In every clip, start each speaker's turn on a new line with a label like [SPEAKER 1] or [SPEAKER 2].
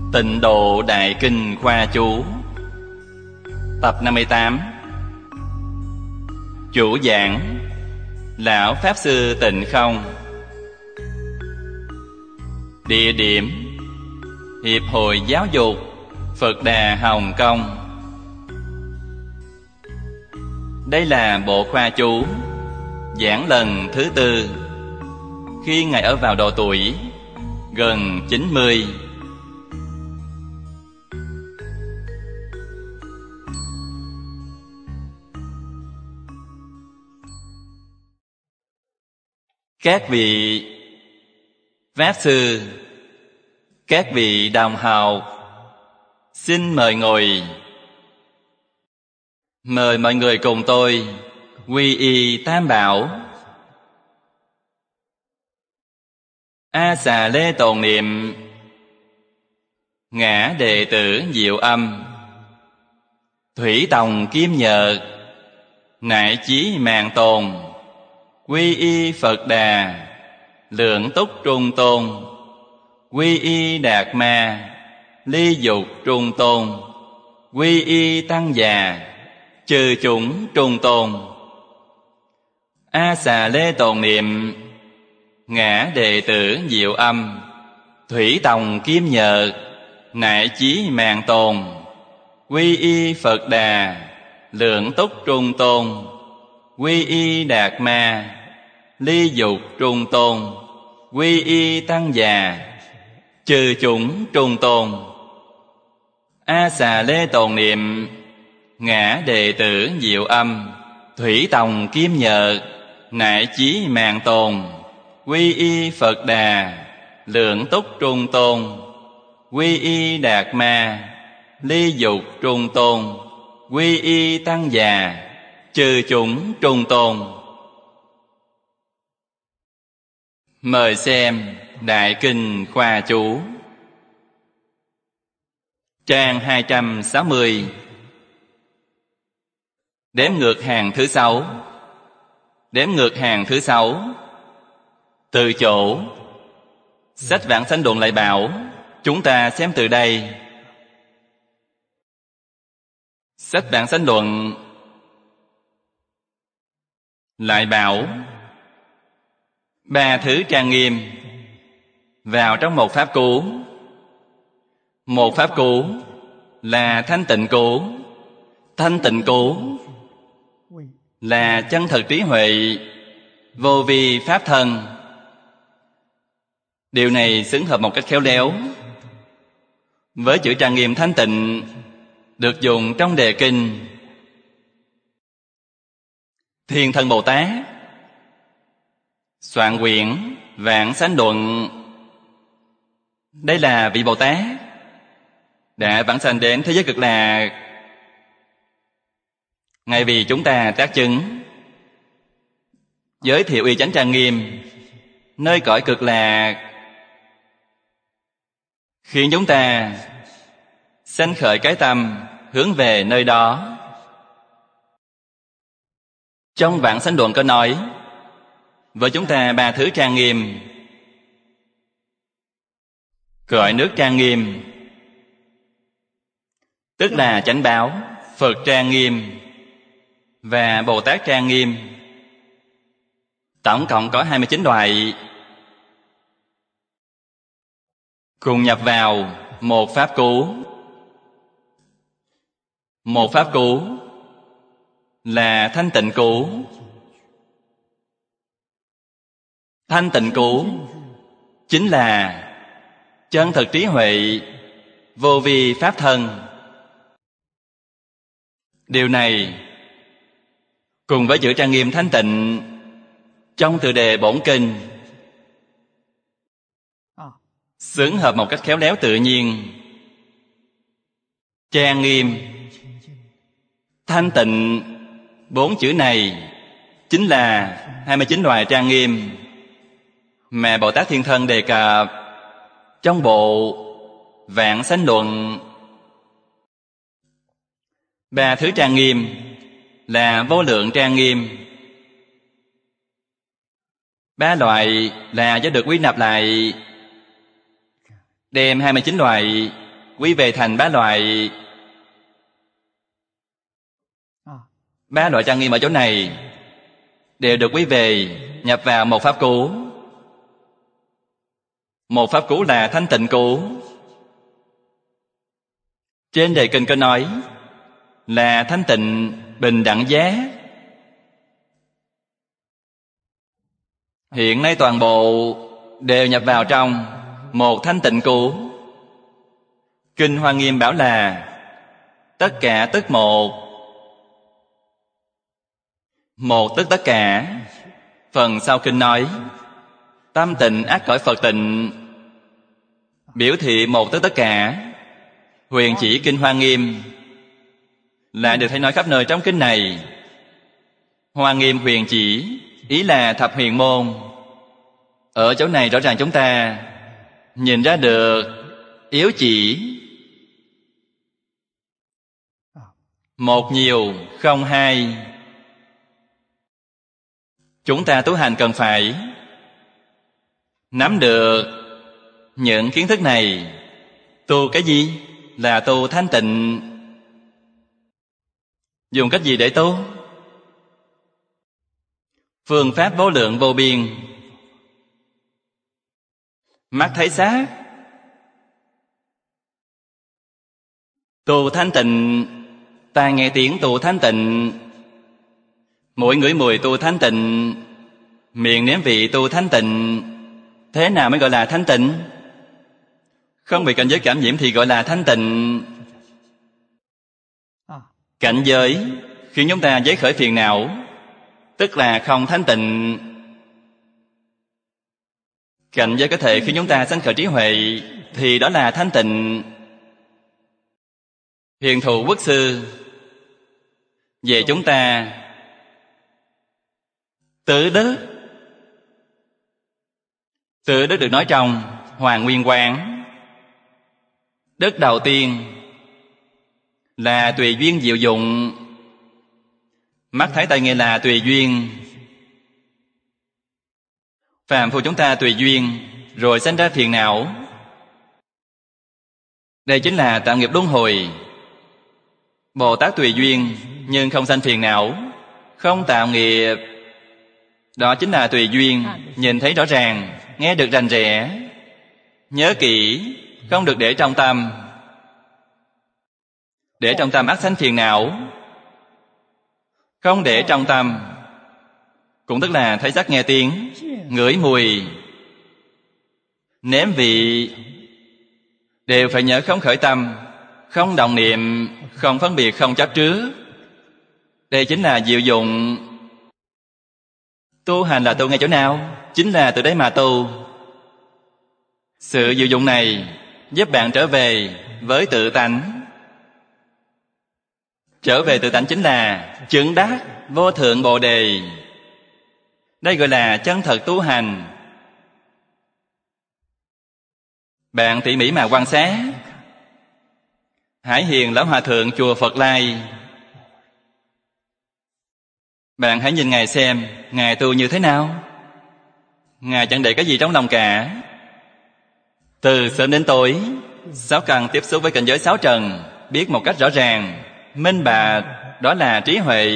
[SPEAKER 1] Tịnh Độ Đại Kinh Khoa Chú. Tập 58. Chủ giảng Lão Pháp Sư Tịnh Không. Địa điểm Hiệp hội Giáo dục Phật Đà Hồng Kông. Đây là bộ khoa chú giảng lần thứ tư, khi Ngài ở vào độ tuổi gần 90. Các vị Pháp Sư, các vị đồng học, xin mời ngồi. Mời mọi người cùng tôi quy y Tam Bảo. A Xà Lê tồn niệm. Ngã đệ tử Diệu Âm. Thủy Tòng Kim Nhật. Nại Chí Mạng Tồn. Quy y Phật Đà. Lượng Túc Trung Tôn. Quy y Đạt Ma. Ly Dục Trung Tôn. Quy y Tăng Già. Chư chúng Trung Tôn. A Xà Lê tồn niệm. Ngã đệ tử Diệu Âm. Thủy Tòng Kim Nhật. Nại Chí Mạng Tồn. Quy y Phật Đà. Lượng Túc Trung Tôn. Quy y Đạt Ma. Ly Dục Trung Tôn. Quy y Tăng Già. Chư chúng Trung Tôn. A Xà Lê tồn niệm. Ngã đệ tử Diệu Âm. Thủy Tòng Kim Nhật. Nại Chí Mạng Tồn. Quy y Phật Đà. Lượng Túc Trung Tôn. Quy y Đạt Ma. Ly Dục Trung Tôn. Quy y Tăng Già. Chư chúng Trung Tôn. Mời xem Đại Kinh Khoa Chú. Trang 260. Đếm ngược hàng thứ 6. Đếm ngược hàng thứ 6. Từ chỗ Sách Vãng Sanh Luận lại bảo chúng ta xem từ đây. Sách Vãng Sanh Luận lại bảo ba thứ trang nghiêm vào trong một pháp cú. Một pháp cú là thanh tịnh cú. Thanh tịnh cú là chân thật trí huệ, vô vi pháp thân. Điều này xứng hợp một cách khéo léo với chữ trang nghiêm thanh tịnh được dùng trong đề kinh. Thiên Thân Bồ Tát soạn quyển Vãng Sanh Luận. Đây là vị Bồ Tát đã vãng sanh đến thế giới Cực Lạc. Ngài vì chúng ta tác chứng, giới thiệu uy chánh trang nghiêm nơi cõi Cực Lạc, khiến chúng ta sanh khởi cái tâm hướng về nơi đó. Trong Vãng Sanh Luận có nói với chúng ta ba thứ trang nghiêm: cõi nước trang nghiêm, tức là chánh báo, Phật trang nghiêm và Bồ Tát trang nghiêm. Tổng cộng có 29 loại, cùng nhập vào một pháp cú. Một pháp cú là thanh tịnh cú. Thanh tịnh cú chính là chân thực trí huệ, vô vi pháp thân. Điều này cùng với chữ trang nghiêm thanh tịnh trong tựa đề bổn kinh xứng hợp một cách khéo léo tự nhiên. Trang nghiêm, thanh tịnh, bốn chữ này chính là 29 loài trang nghiêm mà Bồ Tát Thiên Thân đề cập trong bộ Vãng Sanh Luận. Ba thứ trang nghiêm là vô lượng trang nghiêm. Ba loại là do được quy nạp lại, đem 29 loại quy về thành ba loại. Ba loại trang nghiêm ở chỗ này đều được quy về nhập vào một pháp cú. Một pháp cú là thanh tịnh cú. Trên đề kinh có nói là thanh tịnh bình đẳng giá. Hiện nay toàn bộ đều nhập vào trong một thanh tịnh cú. Kinh Hoa Nghiêm bảo là tất cả tức một. Một tức tất cả. Phần sau kinh nói tâm tịnh ắt cõi Phật tịnh, biểu thị một tức tất cả. Huyền chỉ kinh Hoa Nghiêm lại được thấy nói khắp nơi trong kinh này. Hoa Nghiêm huyền chỉ ý là thập huyền môn. Ở chỗ này rõ ràng chúng ta nhìn ra được yếu chỉ. Một nhiều không hai. Chúng ta tu hành cần phải nắm được những kiến thức này. Tu cái gì? Là tu thanh tịnh. Dùng cách gì để tu? Phương pháp vô lượng vô biên. Mắt thấy xác. Tu thanh tịnh. Tai nghe tiếng tu thanh tịnh. Mỗi ngửi mùi tu thanh tịnh. Miệng nếm vị tu thanh tịnh. Thế nào mới gọi là thanh tịnh? Không bị cảnh giới cảm nhiễm thì gọi là thanh tịnh. Cảnh giới khiến chúng ta giấy khởi phiền não, tức là không thanh tịnh. Cảnh giới có thể khiến chúng ta sanh khởi trí huệ thì đó là thanh tịnh. Hiền thù quốc sư về chúng ta tứ đức. Tứ đức được nói trong Hoàng Nguyên Quán. Đức đầu tiên là tùy duyên diệu dụng. Mắt thấy tai nghe là tùy duyên. Phàm phu chúng ta tùy duyên rồi sanh ra phiền não. Đây chính là tạo nghiệp luân hồi. Bồ Tát tùy duyên nhưng không sanh phiền não, không tạo nghiệp. Đó chính là tùy duyên, nhìn thấy rõ ràng, nghe được rành rẽ. Nhớ kỹ, không được để trong tâm. Để trong tâm ắt sanh phiền não. Không để trong tâm cũng tức là thấy sắc nghe tiếng, ngửi mùi, nếm vị, đều phải nhớ không khởi tâm, không động niệm, không phân biệt, không chấp trước. Đây chính là diệu dụng. Tu hành là tu ngay chỗ nào? Chính là từ đấy mà tu. Sự diệu dụng này giúp bạn trở về với tự tánh. Trở về tự tánh chính là chứng đắc vô thượng bồ đề. Đây gọi là chân thật tu hành. Bạn tỉ mỉ mà quan sát Hải Hiền Lão Hòa Thượng chùa Phật Lai. Bạn hãy nhìn Ngài xem Ngài tu như thế nào. Ngài chẳng để cái gì trong lòng cả. Từ sớm đến tối, sáu căn tiếp xúc với cảnh giới sáu trần, biết một cách rõ ràng, minh bạch, đó là trí huệ.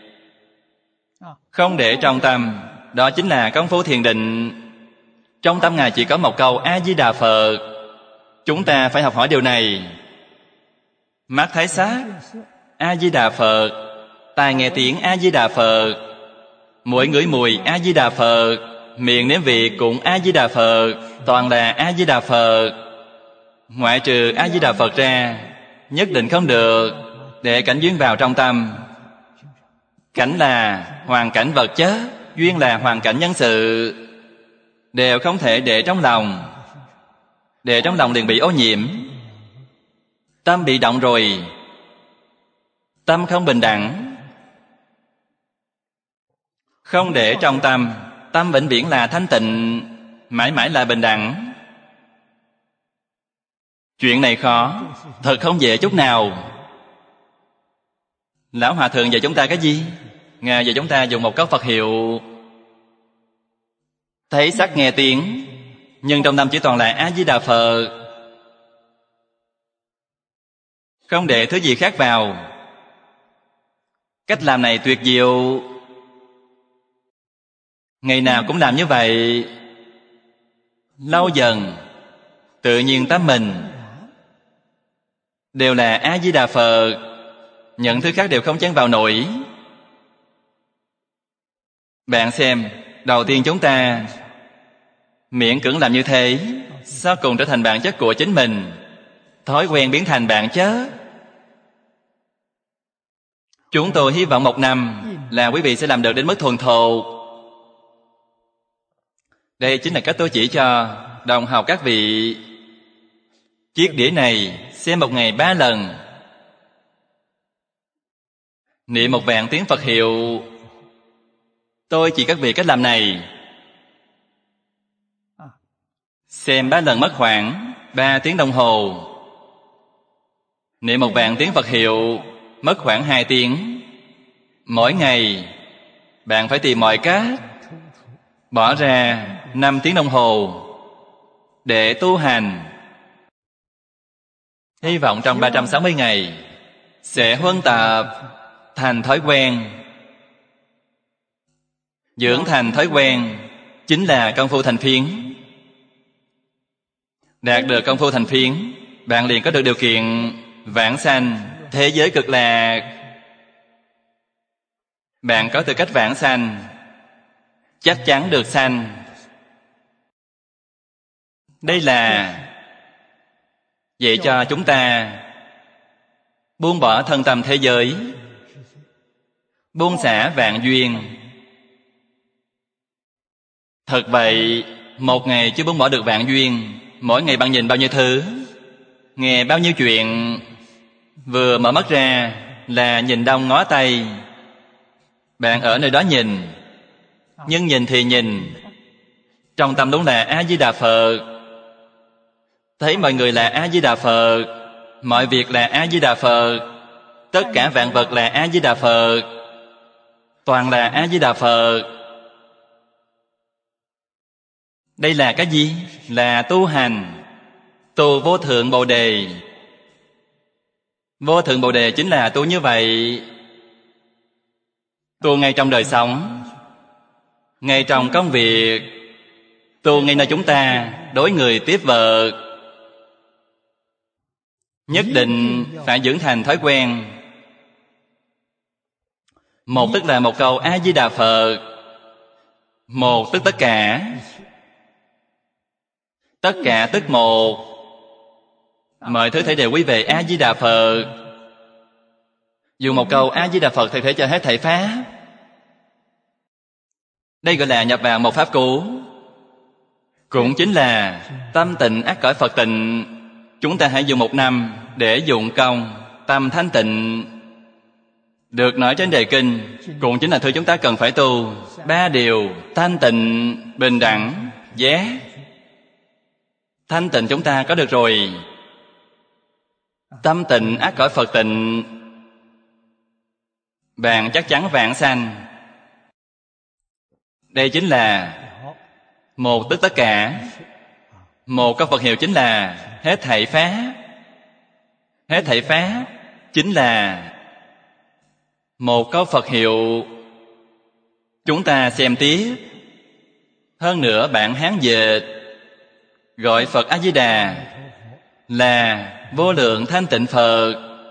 [SPEAKER 1] Không để trong tâm, đó chính là công phu thiền định. Trong tâm Ngài chỉ có một câu A-di-đà Phật. Chúng ta phải học hỏi điều này. Mắt thấy sắc, A-di-đà Phật. Tai nghe tiếng, A-di-đà Phật. Mũi ngửi mùi, A-di-đà Phật. Miệng nếm vị cũng A-di-đà Phật. Toàn là A-di-đà Phật. Ngoại trừ A-di-đà Phật ra, nhất định không được để cảnh duyên vào trong tâm. Cảnh là hoàn cảnh vật chất, duyên là hoàn cảnh nhân sự, đều không thể để trong lòng. Để trong lòng liền bị ô nhiễm. Tâm bị động rồi, tâm không bình đẳng. Không để trong tâm, tâm vĩnh viễn là thanh tịnh, mãi mãi là bình đẳng. Chuyện này khó, thật không dễ chút nào. Lão Hòa Thượng dạy chúng ta cái gì? Ngài dạy chúng ta dùng một câu Phật hiệu. Thấy sắc nghe tiếng, nhưng trong tâm chỉ toàn là A-di-đà Phật. không để thứ gì khác vào. Cách làm này tuyệt diệu. Ngày nào cũng làm như vậy, lâu dần tự nhiên tâm mình đều là A Di Đà Phật, những thứ khác đều không chen vào nổi. Bạn xem, đầu tiên chúng ta miễn cưỡng làm như thế, sau cùng trở thành bản chất của chính mình, thói quen biến thành bản chất. Chúng tôi hy vọng 1 năm là quý vị sẽ làm được đến mức thuần thục. Đây chính là cách tôi chỉ cho đồng học các vị. Chiếc đĩa này xem 1 ngày 3 lần, niệm 1.000 tiếng Phật hiệu. Tôi chỉ các vị cách làm này. Xem 3 lần mất khoảng 3 tiếng đồng hồ. Niệm 1.000 tiếng Phật hiệu mất khoảng 2 tiếng. Mỗi ngày bạn phải tìm mọi cách bỏ ra 5 tiếng đồng hồ để tu hành. Hy vọng trong 360 ngày sẽ huân tập thành thói quen. Dưỡng thành thói quen chính là công phu thành phiến. Đạt được công phu thành phiến, bạn liền có được điều kiện vãng sanh thế giới cực lạc. Bạn có tư cách vãng sanh, chắc chắn được sanh. Đây là dạy cho chúng ta buông bỏ thân tâm thế giới, buông xả vạn duyên. Thật vậy, 1 ngày chưa buông bỏ được vạn duyên. Mỗi ngày bạn nhìn bao nhiêu thứ, nghe bao nhiêu chuyện, vừa mở mắt ra là nhìn đông ngó tây. Bạn ở nơi đó nhìn, nhưng nhìn thì nhìn, trong tâm đúng là A Di Đà Phật. Thấy mọi người là A Di Đà Phật, mọi việc là A Di Đà Phật, tất cả vạn vật là A Di Đà Phật, toàn là A Di Đà Phật. Đây là cái gì? Là tu hành, tu vô thượng Bồ Đề. Vô thượng Bồ Đề chính là tu như vậy. Tu ngay trong đời sống, ngay trong công việc, tu ngay nơi chúng ta đối người tiếp vật. Nhất định phải dưỡng thành thói quen. Một tức là một câu A Di Đà Phật, một tức tất cả, tất cả tức một. Mọi thứ thể đều quy về A Di Đà Phật. Dùng một câu A Di Đà Phật thì thể cho hết thảy pháp. Đây gọi là nhập vào một pháp cú. Cũng chính là tâm tịnh ắt cõi Phật tịnh. Chúng ta hãy dùng 1 năm để dụng công tâm thanh tịnh. Được nói trên đề kinh, cũng chính là thứ chúng ta cần phải tu. 3 điều: thanh tịnh, bình đẳng, giác. Thanh tịnh chúng ta có được rồi, tâm tịnh ắt cõi Phật tịnh, bạn chắc chắn vãng sanh. Đây chính là một tức tất cả. Một câu Phật hiệu chính là hết thảy pháp. Hết thảy pháp chính là một câu Phật hiệu. Chúng ta xem tiếp. Hơn nữa bản Hán dịch gọi Phật A Di Đà là vô lượng thanh tịnh Phật.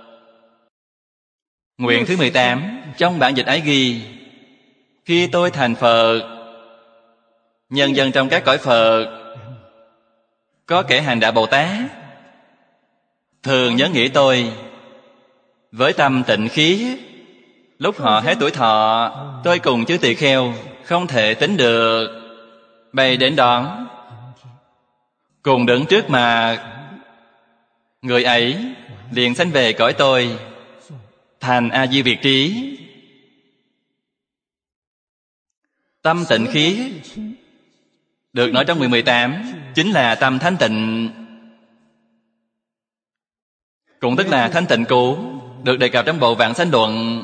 [SPEAKER 1] Nguyện thứ 18 trong bản dịch ấy ghi: khi tôi thành Phật, nhân dân trong các cõi Phật có kẻ hành đạo Bồ Tát thường nhớ nghĩ tôi với tâm tịnh khí. Lúc họ hết tuổi thọ, tôi cùng chư tỳ kheo không thể tính được, bay đến đón, cùng đứng trước mặt. Người ấy liền sanh về cõi tôi, thành A Di Việt trí. Tâm tịnh khí được nói trong nguyện 18 chính là tâm thanh tịnh, cũng tức là thanh tịnh cũ, được đề cập trong bộ Vãng Sanh Luận.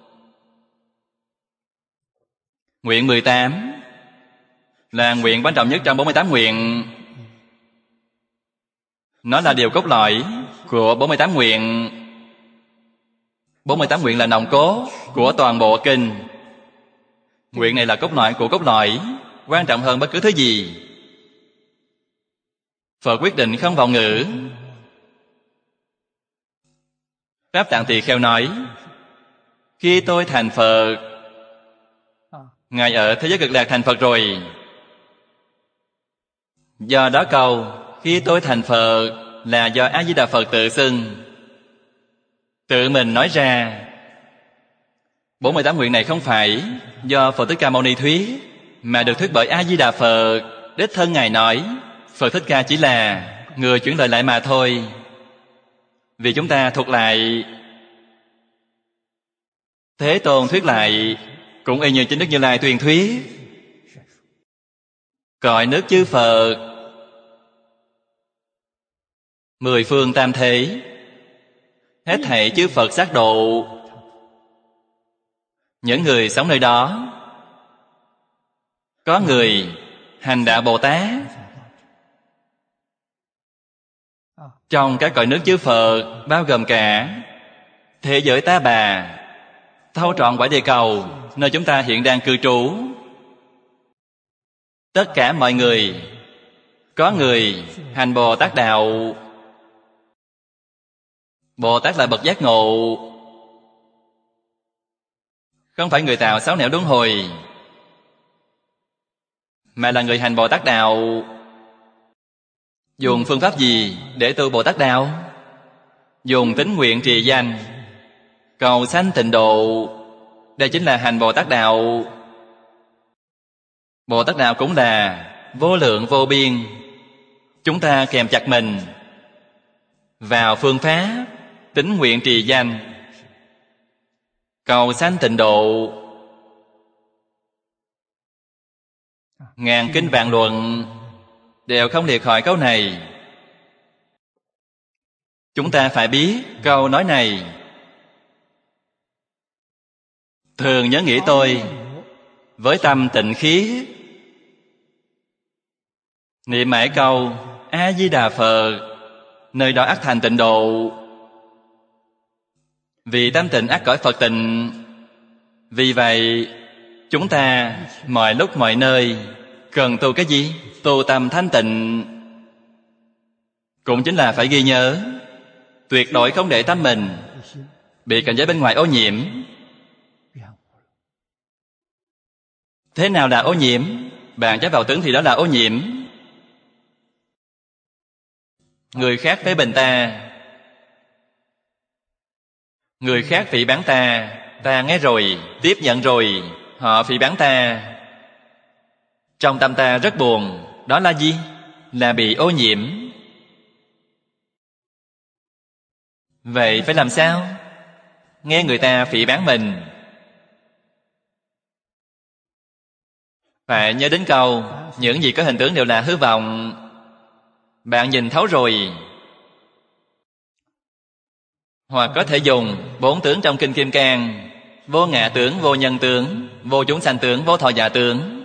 [SPEAKER 1] Nguyện 18 là nguyện quan trọng nhất trong 48 nguyện. Nó là điều cốt lõi của 48 nguyện. 48 nguyện là nòng cốt của toàn bộ kinh. Nguyện này là cốt lõi của cốt lõi, quan trọng hơn bất cứ thứ gì. Phật quyết định không vọng ngữ. Pháp Tạng Tỳ Kheo nói, khi tôi thành Phật, Ngài ở thế giới Cực Lạc thành Phật rồi. Do đó câu khi tôi thành Phật là do A Di Đà Phật tự xưng, tự mình nói ra. 48 nguyện này không phải do Phật Thích Ca Mâu Ni thuyết, mà được thuyết bởi A Di Đà Phật. Đích thân Ngài nói, Phật Thích Ca chỉ là người chuyển lời lại mà thôi. Vì chúng ta thuộc lại, Thế Tôn thuyết lại cũng y như chính Đức Như Lai tuyên thuyết. Cõi nước chư Phật, 10 phương tam thế, hết thảy chư Phật sát độ, những người sống nơi đó, có người hành đạo Bồ Tát. Trong các cõi nước chư Phật, bao gồm cả thế giới Ta Bà, thâu trọn quả địa cầu nơi chúng ta hiện đang cư trú. Tất cả mọi người, có người hành Bồ Tát đạo. Bồ Tát là bậc giác ngộ, không phải người tạo sáu nẻo luân hồi, mà là người hành Bồ Tát đạo. Dùng phương pháp gì để tu Bồ Tát đạo? Dùng tín nguyện trì danh, cầu sanh tịnh độ. Đây chính là hành Bồ Tát đạo. Bồ Tát đạo cũng là vô lượng vô biên. Chúng ta kèm chặt mình vào phương pháp tín nguyện trì danh, cầu sanh tịnh độ. Ngàn kinh vạn luận đều không liệt khỏi câu này. Chúng ta phải biết câu nói này. Thường nhớ nghĩ tôi với tâm tịnh khí, niệm mãi câu A Di Đà Phật, nơi đó ắt thành tịnh độ. Vì tâm tịnh ắt cõi Phật tịnh. Vì vậy chúng ta mọi lúc mọi nơi cần tu cái gì? Tu tâm thanh tịnh. Cũng chính là phải ghi nhớ, tuyệt đối không để tâm mình bị cảnh giới bên ngoài ô nhiễm. Thế nào là ô nhiễm? Bạn chấp vào tướng thì đó là ô nhiễm. Người khác phê bình ta, người khác phỉ báng ta, ta nghe rồi, tiếp nhận rồi, họ phỉ báng ta. Trong tâm ta rất buồn. Đó là gì? Là bị ô nhiễm. Vậy phải làm sao? Nghe người ta phỉ báng mình, phải nhớ đến câu những gì có hình tướng đều là hư vọng. Bạn nhìn thấu rồi. Hoặc có thể dùng 4 tướng trong Kinh Kim Cang: vô ngã tướng, vô nhân tướng, vô chúng sanh tướng, vô thọ giả tướng.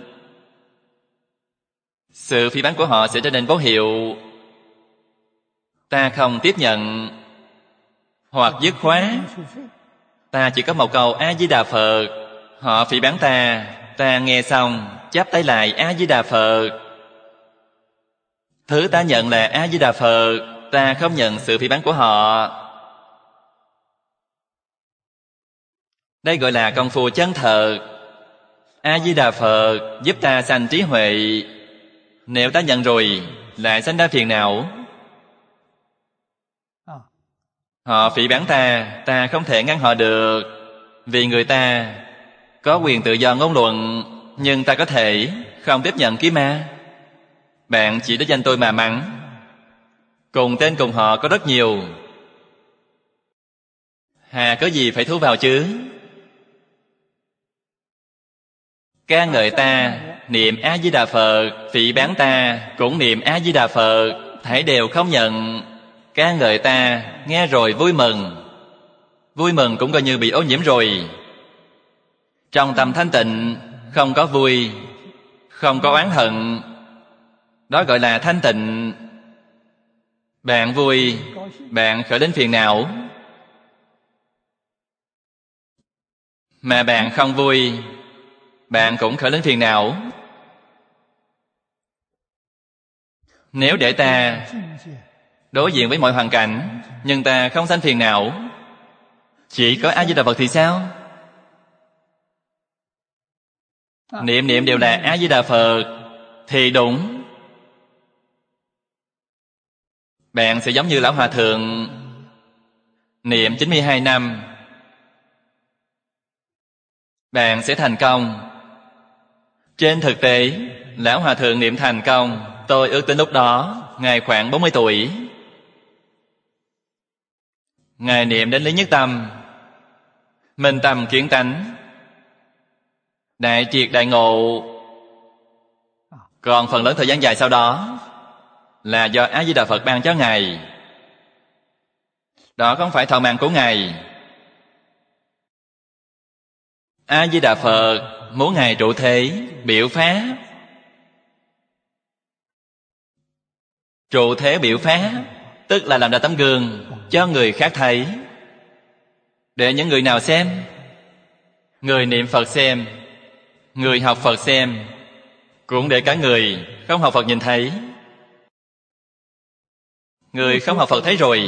[SPEAKER 1] Sự phỉ báng của họ sẽ trở nên vô hiệu. Ta không tiếp nhận. Hoặc dứt khoát, ta chỉ có một câu A Di Đà Phật. Họ phỉ báng ta, ta nghe xong chắp tay lại A Di Đà Phật. Thứ ta nhận là A Di Đà Phật, ta không nhận sự phỉ báng của họ. Đây gọi là công phu chân thật. A Di Đà Phật giúp ta sanh trí huệ. Nếu ta nhận rồi lại sanh ra phiền não. Họ phỉ báng ta, ta không thể ngăn họ được. Vì người ta có quyền tự do ngôn luận, nhưng ta có thể không tiếp nhận kiếm ma. Bạn chỉ đích danh tôi mà mắng. Cùng tên cùng họ có rất nhiều, hà có gì phải thu vào chứ? Ca ngợi ta, niệm A Di Đà Phật, phỉ báng ta cũng niệm A Di Đà Phật, thảy đều không nhận. Ca ngợi ta, nghe rồi vui mừng. Vui mừng cũng coi như bị ô nhiễm rồi. Trong tâm thanh tịnh không có vui, không có oán hận. Đó gọi là thanh tịnh. Bạn vui, bạn khởi đến phiền não, mà bạn không vui, bạn cũng khởi lên phiền não. Nếu để ta đối diện với mọi hoàn cảnh, nhưng ta không sanh phiền não, chỉ có A Di Đà Phật thì sao? Niệm niệm đều là A Di Đà Phật thì đúng. Bạn sẽ giống như Lão Hòa Thượng niệm 92 năm, bạn sẽ thành công. Trên thực tế, Lão Hòa Thượng niệm thành công, tôi ước tính lúc đó Ngài khoảng 40 tuổi. Ngài niệm đến lý nhất tâm, minh tâm kiến tánh, đại triệt đại ngộ. Còn phần lớn thời gian dài sau đó là do A Di Đà Phật ban cho Ngài. Đó không phải thọ mạng của Ngài. A Di Đà Phật muốn Ngài trụ thế biểu pháp. Trụ thế biểu pháp tức là làm ra tấm gương cho người khác thấy. Để những người nào xem? Người niệm Phật xem, người học Phật xem, cũng để cả người không học Phật nhìn thấy. Người không học Phật thấy rồi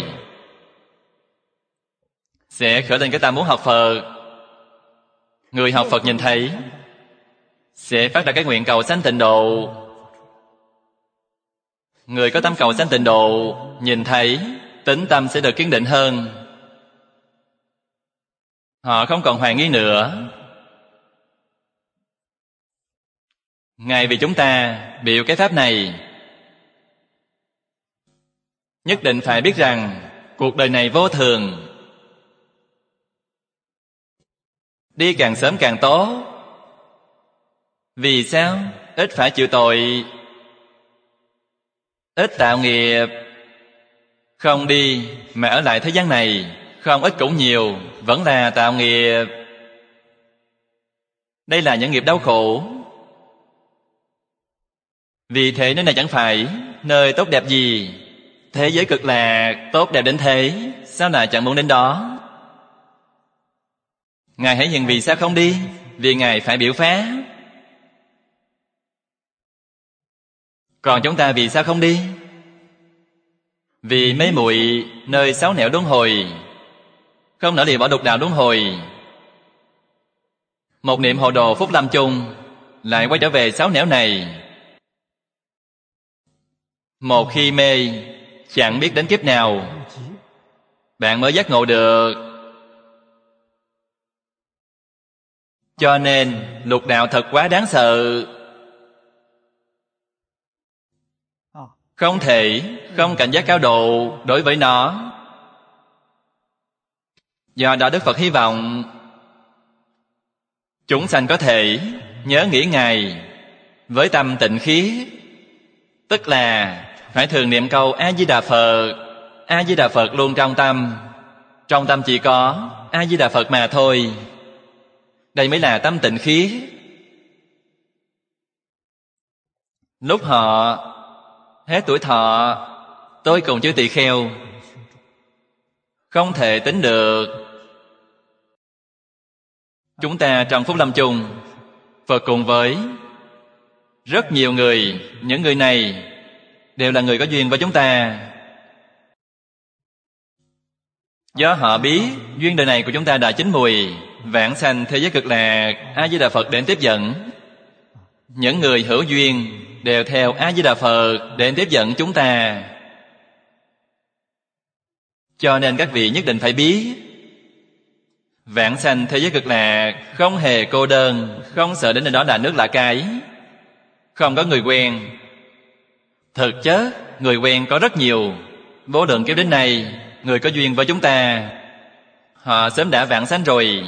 [SPEAKER 1] sẽ khởi lên cái tâm muốn học Phật. Người học Phật nhìn thấy sẽ phát ra cái nguyện cầu sanh tịnh độ. Người có tâm cầu sanh tịnh độ nhìn thấy, tính tâm sẽ được kiên định hơn. Họ không còn hoài nghi nữa. Ngài vì chúng ta biểu cái pháp này, nhất định phải biết rằng cuộc đời này vô thường. Đi càng sớm càng tốt. Vì sao? Ít phải chịu tội, ít tạo nghiệp. Không đi mà ở lại thế gian này, không ít cũng nhiều, vẫn là tạo nghiệp. Đây là những nghiệp đau khổ. Vì thế nơi này chẳng phải nơi tốt đẹp gì. Thế giới cực lạc tốt đẹp đến thế, sao lại chẳng muốn đến đó? Ngài hãy hiện vì sao không đi? Vì Ngài phải biểu pháp. Còn chúng ta vì sao không đi? Vì mê muội nơi sáu nẻo luân hồi, không nỡ lìa bỏ lục đạo luân hồi. Một niệm hộ đồ phúc lâm chung lại quay trở về sáu nẻo này. Một khi mê, chẳng biết đến kiếp nào bạn mới giác ngộ được. Cho nên lục đạo thật quá đáng sợ. Không thể không cảnh giác cao độ đối với nó. Do đó Đức Phật hy vọng chúng sanh có thể nhớ nghĩ Ngài với tâm tịnh khí, tức là phải thường niệm câu A Di Đà Phật. A Di Đà Phật luôn trong tâm. Trong tâm chỉ có A Di Đà Phật mà thôi. Đây mới là tâm tịnh khí. Lúc họ hết tuổi thọ, tôi cùng chư tỳ kheo không thể tính được. Chúng ta trong phúc lâm chung, Phật cùng với rất nhiều người. Những người này đều là người có duyên với chúng ta. Do họ biết duyên đời này của chúng ta đã chín mùi, vãng sanh thế giới cực lạc, A Di Đà Phật đến tiếp dẫn. Những người hữu duyên đều theo A Di Đà Phật đến tiếp dẫn chúng ta. Cho nên các vị nhất định phải biết, vãng sanh thế giới cực lạc không hề cô đơn, không sợ đến nơi đó là nước lạ cái, không có người quen. Thực chất người quen có rất nhiều. Vô lượng kiếp đến nay, người có duyên với chúng ta, họ sớm đã vãng sanh rồi.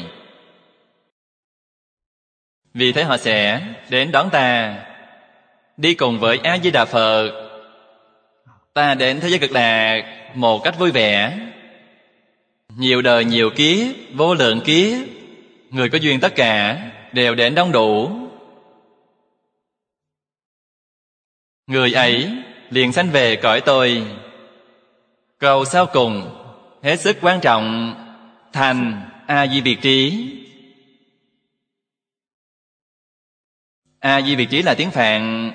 [SPEAKER 1] Vì thế họ sẽ đến đón ta, đi cùng với A Di Đà Phật. Ta đến thế giới cực lạc một cách vui vẻ. Nhiều đời nhiều kiếp, vô lượng kiếp, người có duyên tất cả đều đến đông đủ. Người ấy liền sanh về cõi tôi. Câu sau cùng hết sức quan trọng: thành A Di Việt trí. A Di Việt Trí là tiếng Phạn.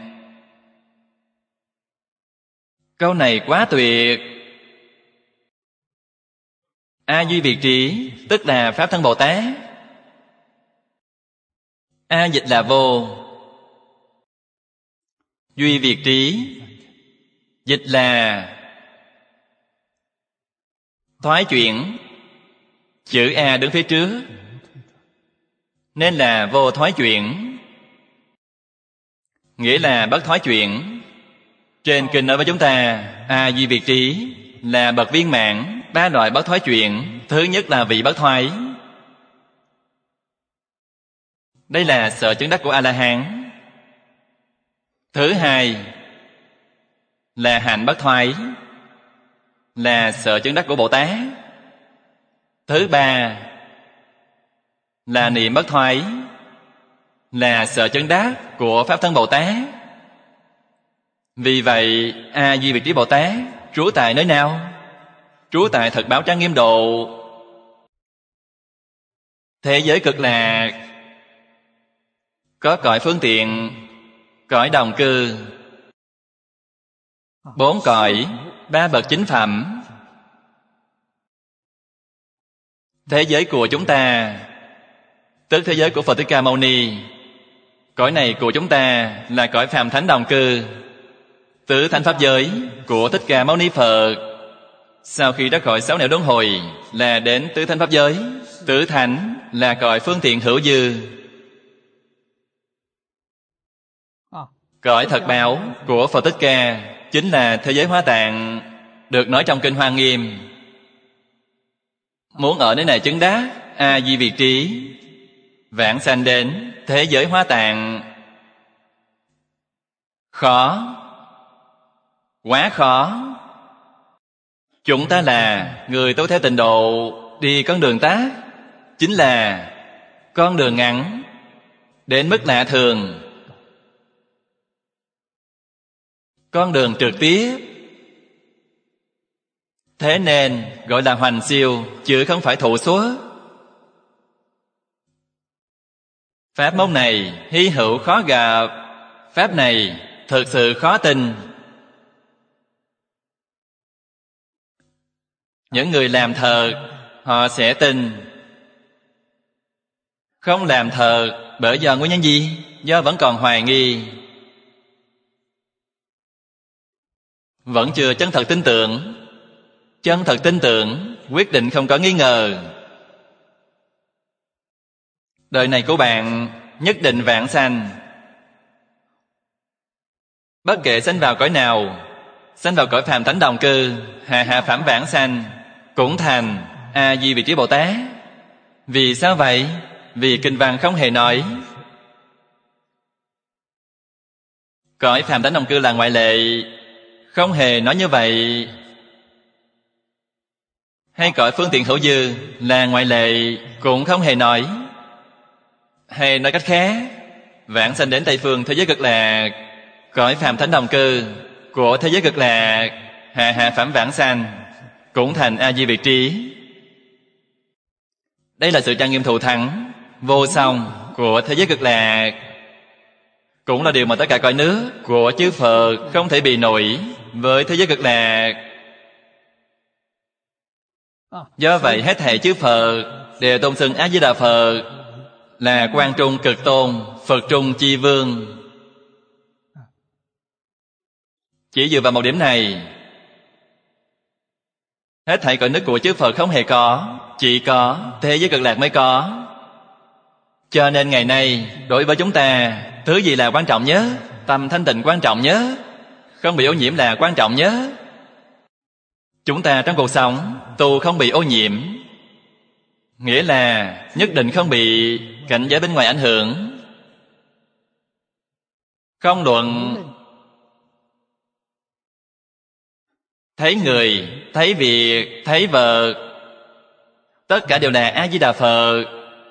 [SPEAKER 1] Câu này quá tuyệt. A Duy Việt Trí tức là Pháp Thân Bồ Tát. A dịch là vô, Duy Việt Trí dịch là thoái chuyển. Chữ A đứng phía trước nên là vô thoái chuyển, nghĩa là bất thoái chuyển. Trên kinh nói với chúng ta A Duy Việt Trí là bậc viên mãn 3 loại bất thoái chuyển. Thứ nhất là vị bất thoái. Đây là sở chứng đắc của A-la-hán. Thứ hai là hạnh bất thoái, là sở chứng đắc của Bồ Tát. Thứ ba là niệm bất thoái, là sở chứng đắc của Pháp Thân Bồ Tát. Vì vậy A Duy Việt Trí Bồ Tát trú tại nơi nào? Trú tại Thật Báo Trang Nghiêm Độ, thế giới Cực Lạc. Có cõi phương tiện, cõi đồng cư, 4 cõi, 3 bậc chính phẩm. Thế giới của chúng ta tức thế giới của Phật Thích Ca Mâu Ni. Cõi này của chúng ta là cõi phàm thánh đồng cư, tứ thánh pháp giới của Thích Ca Mâu Ni Phật. Sau khi đã khỏi 6 nẻo luân hồi là đến tứ thánh pháp giới. Tứ thánh là cõi phương tiện hữu dư. Cõi thật báo của Phật Thích Ca chính là thế giới Hoa Tạng, được nói trong kinh Hoa Nghiêm. Muốn ở nơi này chứng đắc A Di Việt Trí, vãng sanh đến thế giới Hoa Tạng. Khó, quá khó. Chúng ta là người tu theo tịnh độ, đi con đường tắt, chính là con đường ngắn đến mức lạ thường. Con đường trực tiếp, thế nên gọi là hoành siêu, chứ không phải thụ xuất. Pháp môn này hy hữu khó gặp, pháp này thực sự khó tin. Những người làm thật họ sẽ tin. Không làm thật bởi do nguyên nhân gì? Do vẫn còn hoài nghi, vẫn chưa chân thật tin tưởng. Chân thật tin tưởng quyết định không có nghi ngờ. Đời này của bạn nhất định vãng sanh. Bất kể sanh vào cõi nào, sanh vào cõi phàm thánh đồng cư, hạ phẩm vãng sanh, cũng thành A Di Việt Trí Bồ Tát. Vì sao vậy? Vì kinh văn không hề nói. Cõi phàm thánh đồng cư là ngoại lệ, không hề nói như vậy. Hay cõi phương tiện hữu dư là ngoại lệ, cũng không hề nói. Hay nói cách khác, vãng sanh đến Tây phương thế giới Cực Lạc, cõi phàm thánh đồng cư của thế giới Cực Lạc, hạ phẩm vãng sanh, cũng thành A Di Việt Trí. Đây là sự trang nghiêm thù thắng vô song của thế giới Cực Lạc, cũng là điều mà tất cả cõi nước của chư Phật không thể bị nổi với thế giới Cực Lạc. Do vậy hết thảy chư Phật đều tôn xưng A Di Đà Phật là Quan Trung Cực Tôn, Phật Trung Chi Vương. Chỉ dựa vào một điểm này, hết thảy cõi nước của chư Phật không hề có, chỉ có thế giới Cực Lạc mới có. Cho nên ngày nay đối với chúng ta, thứ gì là quan trọng nhất? Tâm thanh tịnh quan trọng nhất, không bị ô nhiễm là quan trọng nhất. Chúng ta trong cuộc sống tu không bị ô nhiễm, nghĩa là nhất định không bị cảnh giới bên ngoài ảnh hưởng. Không luận thấy người, thấy việc, thấy vật, tất cả đều là A Di Đà Phật.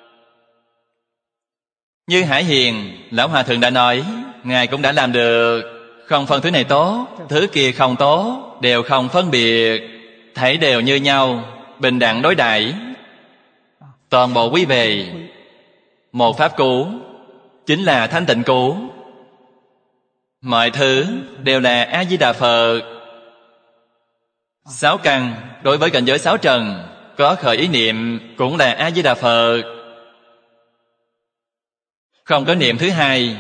[SPEAKER 1] Như Hải Hiền Lão Hòa Thượng đã nói, Ngài cũng đã làm được, không phân thứ này tốt, thứ kia không tốt, đều không phân biệt, thấy đều như nhau, bình đẳng đối đãi, toàn bộ quy về một pháp cứu, chính là thanh tịnh cũ. Mọi thứ đều là A-di-đà Phật. 6 căn đối với cảnh giới 6 trần có khởi ý niệm cũng là A-di-đà Phật. Không có niệm thứ hai.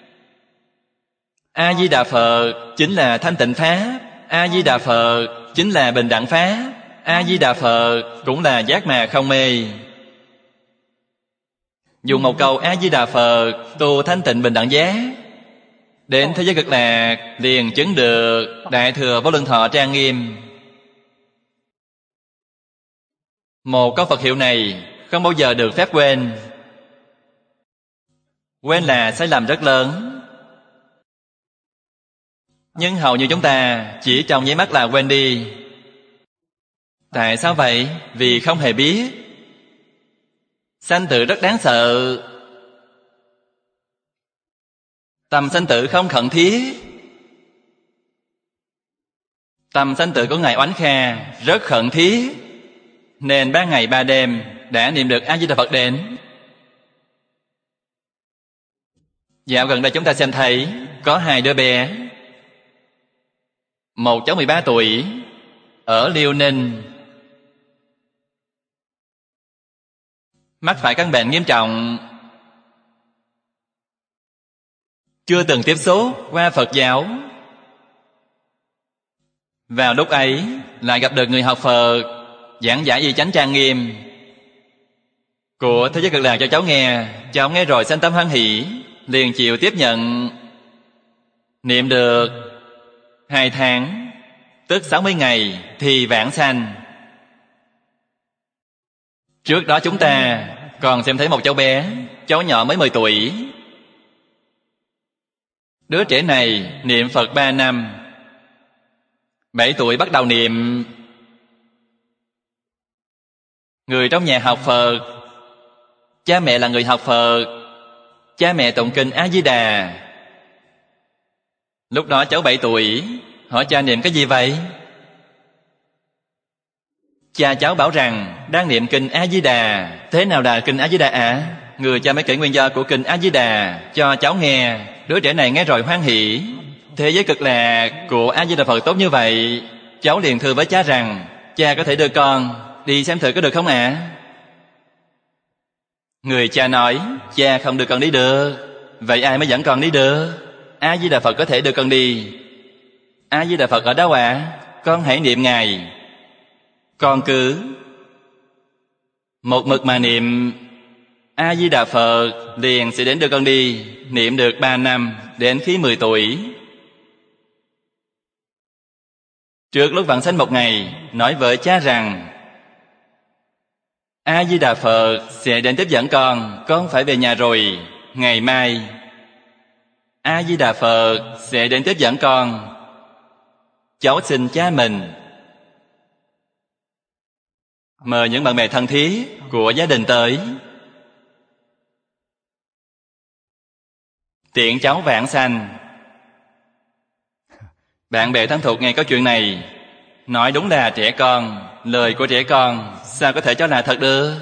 [SPEAKER 1] A-di-đà Phật chính là thanh tịnh Pháp. A-di-đà Phật chính là bình đẳng Pháp. A-di-đà Phật cũng là giác mà không mê. Dùng một câu A-di-đà Phật tu thanh tịnh bình đẳng giác, đến thế giới Cực Lạc liền chứng được Đại Thừa Vô Lượng Thọ trang nghiêm. Một câu Phật hiệu này không bao giờ được phép quên. Quên là sai lầm rất lớn. Nhưng hầu như chúng ta chỉ trong nháy mắt là quên đi. Tại sao vậy? Vì không hề biết. Sanh tử rất đáng sợ. Tâm sanh tử không khẩn thiết. Tâm sanh tử của Ngài Oánh Kha rất khẩn thiết, nên 3 ngày 3 đêm đã niệm được A-di-đà Phật đến. Dạo gần đây chúng ta xem thấy có 2 đứa bé. Một cháu 13 tuổi ở Liêu Ninh, mắc phải căn bệnh nghiêm trọng, chưa từng tiếp xúc qua Phật giáo. Vào lúc ấy lại gặp được người học Phật giảng giải y chánh trang nghiêm của thế giới Cực Lạc cho cháu nghe. Cháu nghe rồi sanh tâm hoan hỷ, liền chịu tiếp nhận. Niệm được 2 tháng, tức 60 ngày thì vãng sanh. Trước đó chúng ta còn xem thấy một cháu bé, cháu nhỏ mới 10 tuổi. Đứa trẻ này niệm Phật 3 năm, 7 tuổi bắt đầu niệm. Người trong nhà học Phật, cha mẹ là người học Phật, cha mẹ tụng kinh A-di-đà. Lúc đó cháu 7 tuổi, hỏi cha niệm cái gì vậy? Cha cháu bảo rằng đang niệm kinh A-di-đà. Thế nào là kinh A-di-đà ạ? Người cha mới kể nguyên do của kinh A-di-đà cho cháu nghe. Đứa trẻ này nghe rồi hoan hỷ. Thế giới Cực Lạc của A-di-đà Phật tốt như vậy. Cháu liền thưa với cha rằng cha có thể đưa con đi xem thử có được không ạ? Người cha nói cha không đưa con đi được. Vậy ai mới dẫn con đi được? A-di-đà Phật có thể đưa con đi. A-di-đà Phật ở đâu ạ? Con hãy niệm Ngài. Con cứ một mực mà niệm A-di-đà Phật liền sẽ đến đưa con đi. Niệm được 3 năm, đến khi 10 tuổi. Trước lúc vãng sanh một ngày, nói với cha rằng A-di-đà Phật sẽ đến tiếp dẫn con phải về nhà rồi. Ngày mai A-di-đà Phật sẽ đến tiếp dẫn con. Cháu xin cha mình mời những bạn bè thân thiết của gia đình tới. Tiện cháu vãng sanh. Bạn bè thân thuộc nghe có chuyện này, nói đúng là trẻ con, lời của trẻ con sao có thể cho là thật được.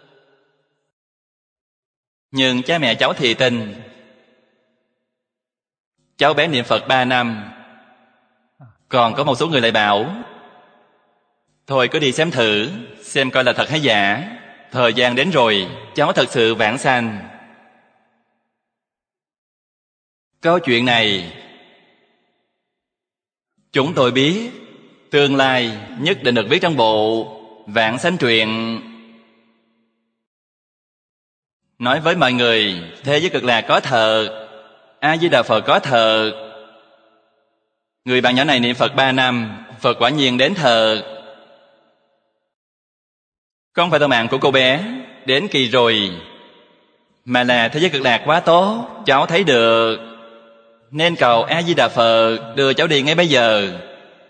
[SPEAKER 1] Nhưng cha mẹ cháu thì tin. Cháu bé niệm Phật 3 năm. Còn có một số người lại bảo thôi cứ đi xem thử, xem coi là thật hay giả. Thời gian đến rồi, cháu thật sự vãng sanh. Câu chuyện này chúng tôi biết tương lai nhất định được viết trong bộ Vãng Sanh Truyện. Nói với mọi người thế giới Cực Lạc có thật, A-di-đà Phật có thật. Người bạn nhỏ này niệm Phật 3 năm, Phật quả nhiên đến thật. Không phải tâm mạng của cô bé đến kỳ rồi, mà là thế giới Cực Lạc quá tốt, cháu thấy được, nên cầu A-di-đà Phật đưa cháu đi ngay bây giờ.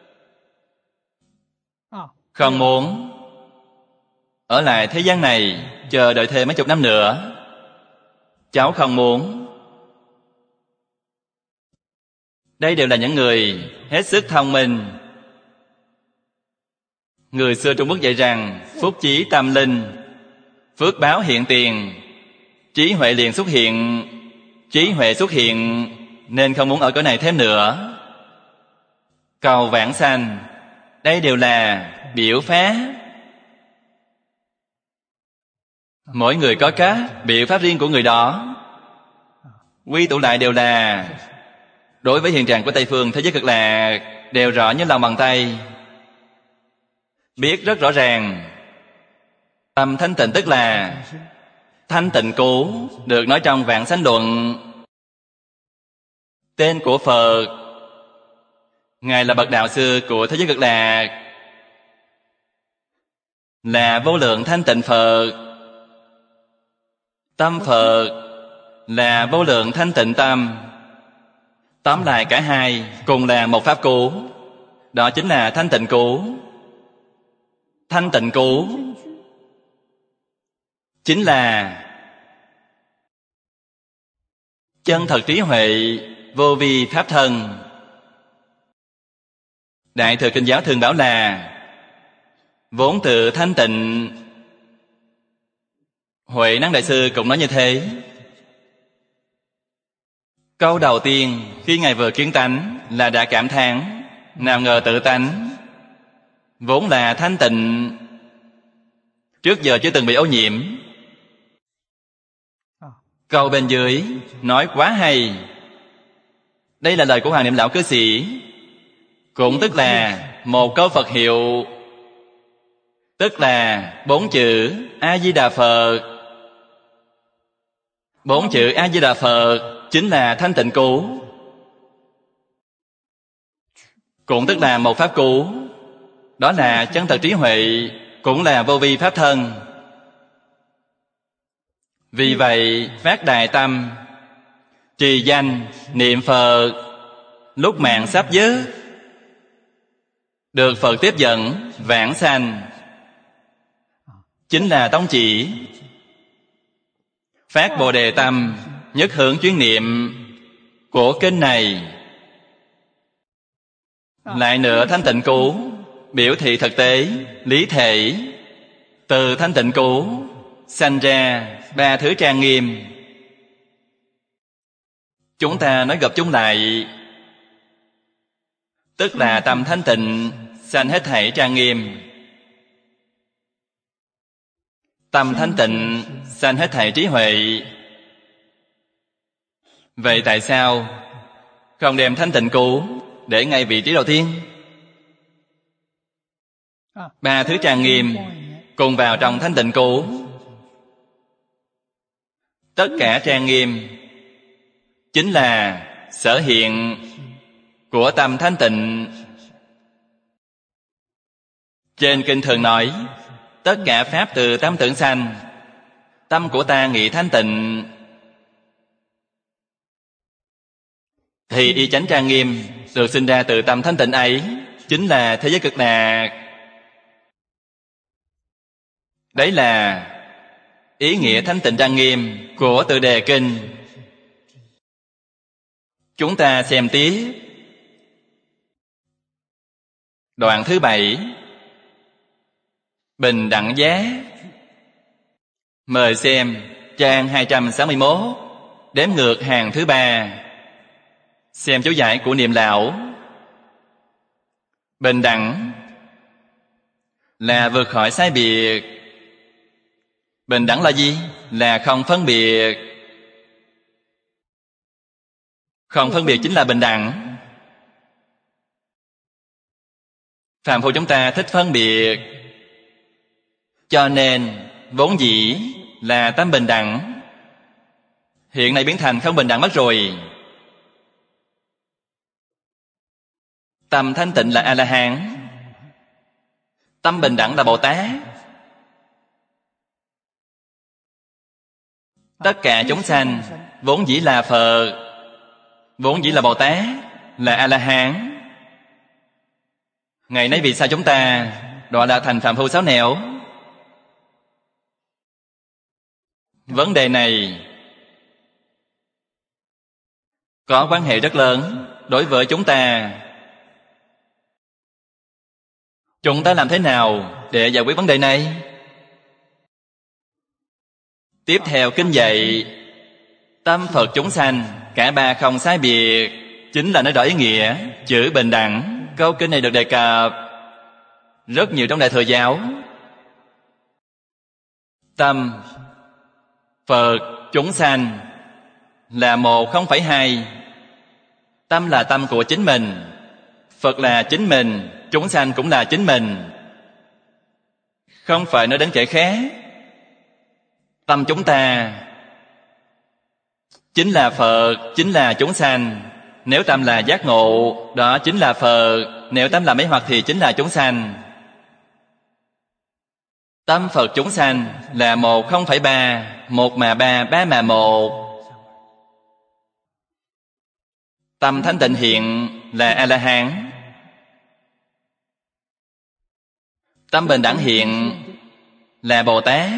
[SPEAKER 1] Không muốn ở lại thế gian này chờ đợi thêm mấy chục năm nữa. Cháu không muốn. Đây đều là những người hết sức thông minh. Người xưa Trung Quốc dạy rằng phúc chí tâm linh, phước báo hiện tiền, trí huệ liền xuất hiện. trí huệ xuất hiện, nên không muốn ở cõi này thêm nữa. Cầu vãng sanh, đây đều là biểu pháp. Mỗi người có các biểu pháp riêng của người đó, quy tụ lại đều là đối với hiện trạng của Tây Phương thế giới Cực Lạc, đều rõ như lòng bàn tay, biết rất rõ ràng. Tâm thanh tịnh tức là thanh tịnh cũ, được nói trong Vãng Sanh Luận. Tên của Phật, Ngài là bậc đạo sư của thế giới Cực Lạc, là vô lượng thanh tịnh Phật. Tâm Phật là vô lượng thanh tịnh tâm. Tóm lại cả hai cùng là một pháp cũ, đó chính là thanh tịnh cũ. Thanh tịnh cũ chính là chân thật trí huệ, vô vi pháp thân. Đại Thừa Kinh Giáo thường bảo là vốn tự thanh tịnh. Huệ Năng Đại Sư cũng nói như thế. Câu đầu tiên khi Ngài vừa kiến tánh là đã cảm thán, nào ngờ tự tánh vốn là thanh tịnh, trước giờ chưa từng bị ô nhiễm. Câu bên dưới nói quá hay. Đây là lời của Hoàng Niệm Lão Cư Sĩ, cũng tức là một câu Phật hiệu, tức là 4 chữ A Di Đà Phật. 4 chữ A Di Đà Phật chính là thanh tịnh cũ, cũng tức là một pháp cũ, đó là chân thật trí huệ, cũng là vô vi pháp thân. Vì vậy phát đại tâm, trì danh niệm Phật, lúc mạng sắp dứt được Phật tiếp dẫn vãng sanh, chính là tông chỉ. Phát Bồ Đề tâm, nhất hướng chuyên niệm của kinh này. Lại nữa thanh tịnh cũ biểu thị thực tế, lý thể. Từ thanh tịnh cũ sanh ra 3 thứ trang nghiêm. Chúng ta nói gộp chung lại, tức là tâm thanh tịnh sanh hết thảy trang nghiêm. Tâm thanh tịnh sanh hết thảy trí huệ. Vậy tại sao không đem thanh tịnh cũ để ngay vị trí đầu tiên? 3 thứ trang nghiêm cùng vào trong thanh tịnh cũ. Tất cả trang nghiêm chính là sở hiện của tâm thanh tịnh. Trên kinh thường nói, tất cả pháp từ tâm tưởng sanh, tâm của ta nghị thanh tịnh, thì y chánh trang nghiêm được sinh ra từ tâm thanh tịnh ấy, chính là thế giới Cực Lạc. Đấy là ý nghĩa thanh tịnh trang nghiêm của tựa đề kinh. Chúng ta xem tiếp đoạn thứ 7, bình đẳng giá. Mời xem trang 261, đếm ngược hàng thứ 3. Xem chú giải của Niệm Lão. Bình đẳng là vượt khỏi sai biệt. Bình đẳng là gì? Là không phân biệt. Không phân biệt chính là bình đẳng. Phàm phu chúng ta thích phân biệt, cho nên vốn dĩ là tâm bình đẳng, hiện nay biến thành không bình đẳng mất rồi. Tâm thanh tịnh là A-la-hán, tâm bình đẳng là Bồ Tát. Tất cả chúng sanh vốn dĩ là Phật, vốn dĩ là Bồ Tát, là A-la-hán. Ngày nay vì sao chúng ta đọa lạc thành phàm phu xấu nẻo? Vấn đề này có quan hệ rất lớn đối với chúng ta. Chúng ta làm thế nào để giải quyết vấn đề này? Tiếp theo kinh dạy Tâm Phật chúng sanh, cả ba không sai biệt, chính là nói rõ ý nghĩa chữ bình đẳng. Câu kinh này được đề cập rất nhiều trong Đại Thừa Giáo. Tâm Phật chúng sanh là một, không phải hai. Tâm là tâm của chính mình, Phật là chính mình, chúng sanh cũng là chính mình, không phải nói đến kẻ khác. Tâm chúng ta chính là Phật, chính là chúng sanh. Nếu tâm là giác ngộ, đó chính là Phật. Nếu tâm là mê hoặc thì chính là chúng sanh. Tâm Phật chúng sanh là một, không phải ba. Một mà ba, ba mà một. Tâm thanh tịnh hiện là A-la-hán. Tâm bình đẳng hiện là Bồ Tát.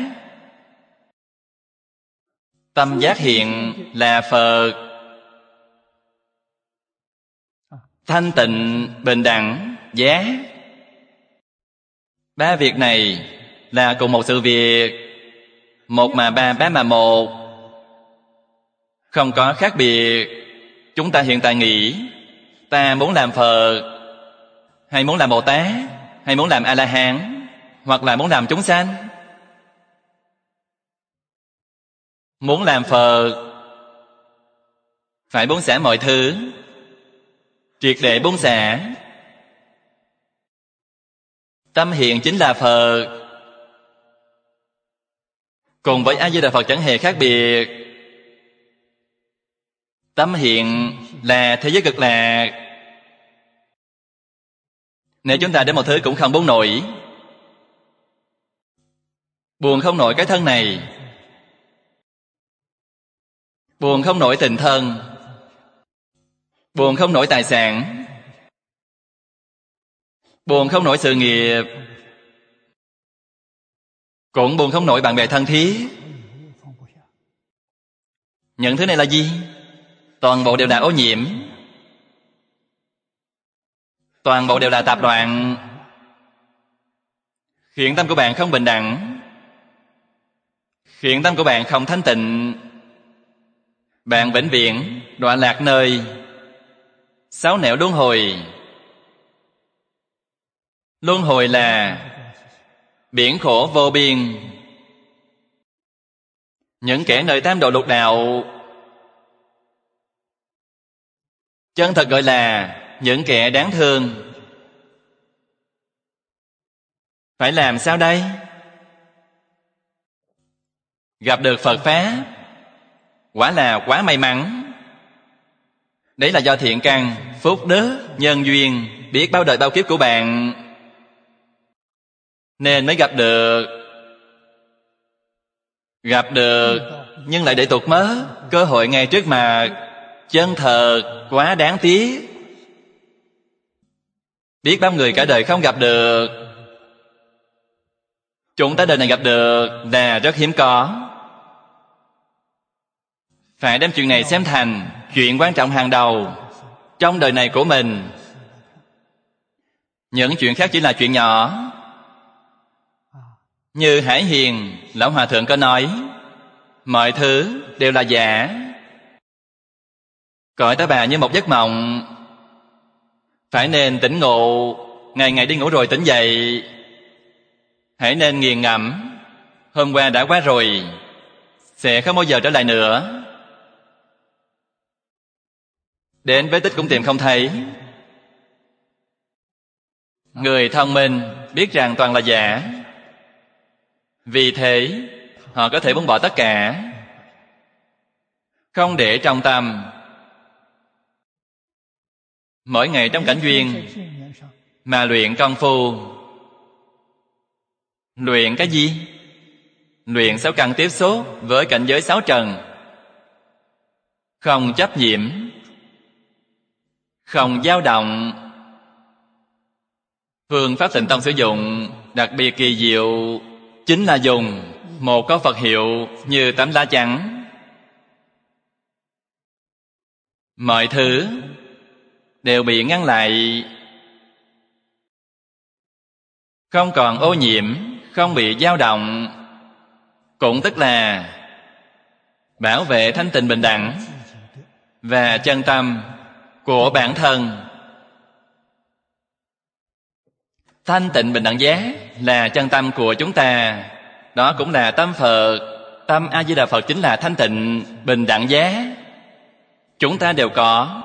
[SPEAKER 1] Tâm giác hiện là Phật. Thanh tịnh, bình đẳng, giác, ba việc này là cùng một sự việc. Một mà ba, ba mà một, không có khác biệt. Chúng ta hiện tại nghĩ ta muốn làm Phật, hay muốn làm Bồ Tát, hay muốn làm A-la-hán, hoặc là muốn làm chúng sanh. Muốn làm Phật phải buông xả mọi thứ, triệt để buông xả. Tâm hiện chính là Phật, cùng với A Di Đà Phật chẳng hề khác biệt. Tâm hiện là thế giới cực lạc. Nếu chúng ta đến một thứ cũng không buông nổi, buồn không nổi cái thân này, buồn không nổi tình thân, buồn không nổi tài sản, buồn không nổi sự nghiệp, cũng buồn không nổi bạn bè thân thiết. Những thứ này là gì? Toàn bộ đều là ô nhiễm, toàn bộ đều là tạp loạn, khiến tâm của bạn không bình đẳng, khiến tâm của bạn không thanh tịnh. Bạn vĩnh viễn đọa lạc nơi sáu nẻo luân hồi. Luân hồi là biển khổ vô biên. Những kẻ nơi tam độ lục đạo chân thật gọi là những kẻ đáng thương. Phải làm sao đây? Gặp được Phật Pháp quả là quá may mắn. Đấy là do thiện căn, phúc đức, nhân duyên, biết bao đời bao kiếp của bạn nên mới gặp được. Gặp được nhưng lại để tuột mất. Cơ hội ngay trước mặt, chân thật, quá đáng tiếc. Biết bao người cả đời không gặp được. Chúng ta đời này gặp được là rất hiếm có. Phải đem chuyện này xem thành chuyện quan trọng hàng đầu trong đời này của mình. Những chuyện khác chỉ là chuyện nhỏ. Như Hải Hiền Lão Hòa Thượng có nói, mọi thứ đều là giả. Cõi Ta Bà như một giấc mộng, phải nên tỉnh ngộ. Ngày ngày đi ngủ rồi tỉnh dậy, hãy nên nghiền ngẫm. Hôm qua đã qua rồi, sẽ không bao giờ trở lại nữa. Đến vết tích cũng tìm không thấy. Người thông minh biết rằng toàn là giả, vì thế họ có thể buông bỏ tất cả, không để trong tâm. Mỗi ngày trong cảnh duyên mà luyện công phu. Luyện cái gì? Luyện sáu căn tiếp xúc với cảnh giới sáu trần. Không chấp nhiễm, không dao động. Phương pháp Tịnh Tông sử dụng đặc biệt kỳ diệu, chính là dùng một câu Phật hiệu như tấm lá chắn. Mọi thứ đều bị ngăn lại, không còn ô nhiễm, không bị dao động. Cũng tức là bảo vệ thanh tịnh bình đẳng và chân tâm của bản thân. Thanh tịnh bình đẳng giác là chân tâm của chúng ta. Đó cũng là tâm Phật. Tâm A-di-đà Phật chính là thanh tịnh bình đẳng giác. Chúng ta đều có.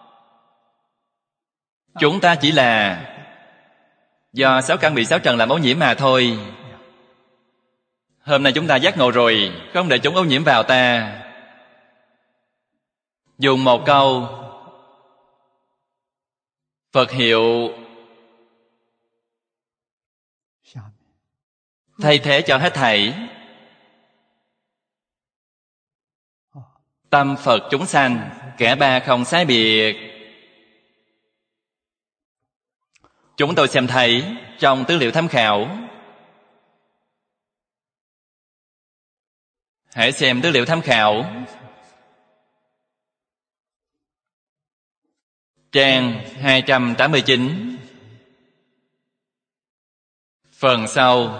[SPEAKER 1] Chúng ta chỉ là do sáu căn bị sáu trần làm ô nhiễm mà thôi. Hôm nay chúng ta giác ngộ rồi, không để chúng ô nhiễm vào ta. Dùng một câu Phật hiệu thay thế cho hết thảy. Tâm Phật chúng sanh, kẻ ba không sai biệt. Chúng tôi xem thấy trong tư liệu tham khảo. Hãy xem tư liệu tham khảo. Trang 289. Phần sau.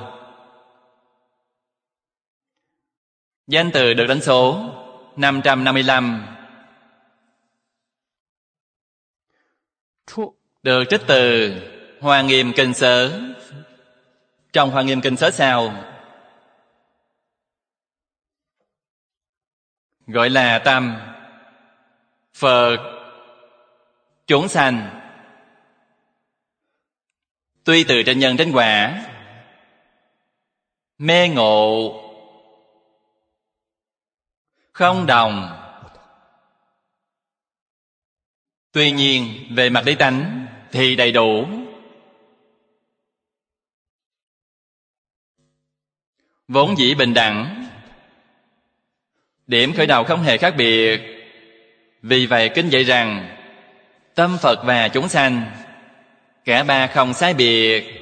[SPEAKER 1] Danh từ được đánh số 555. Được trích từ Hoa Nghiêm Kinh Sớ. Trong Hoa Nghiêm Kinh Sớ sao? Gọi là tâm Phật chúng sanh. Tuy từ trên nhân đến quả, mê ngộ không đồng. Tuy nhiên về mặt lý tánh thì đầy đủ. Vốn dĩ bình đẳng. Điểm khởi đầu không hề khác biệt. Vì vậy kinh dạy rằng tâm Phật và chúng sanh cả ba không sai biệt.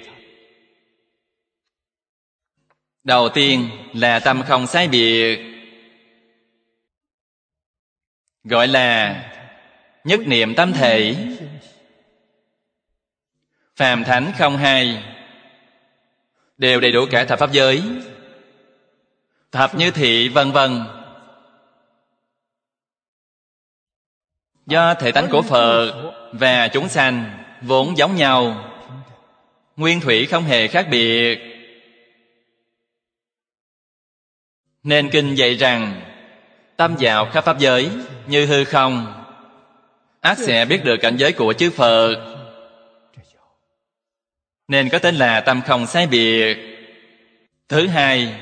[SPEAKER 1] Đầu tiên là tâm không sai biệt, gọi là nhất niệm tâm thể. Phàm thánh không hai, đều đầy đủ cả thập pháp giới, thập như thị vân vân. Do thể tánh của Phật và chúng sanh vốn giống nhau, nguyên thủy không hề khác biệt, nên kinh dạy rằng tâm vào khắp pháp giới như hư không, ắt sẽ biết được cảnh giới của chư Phật, nên có tên là tâm không sai biệt. Thứ hai,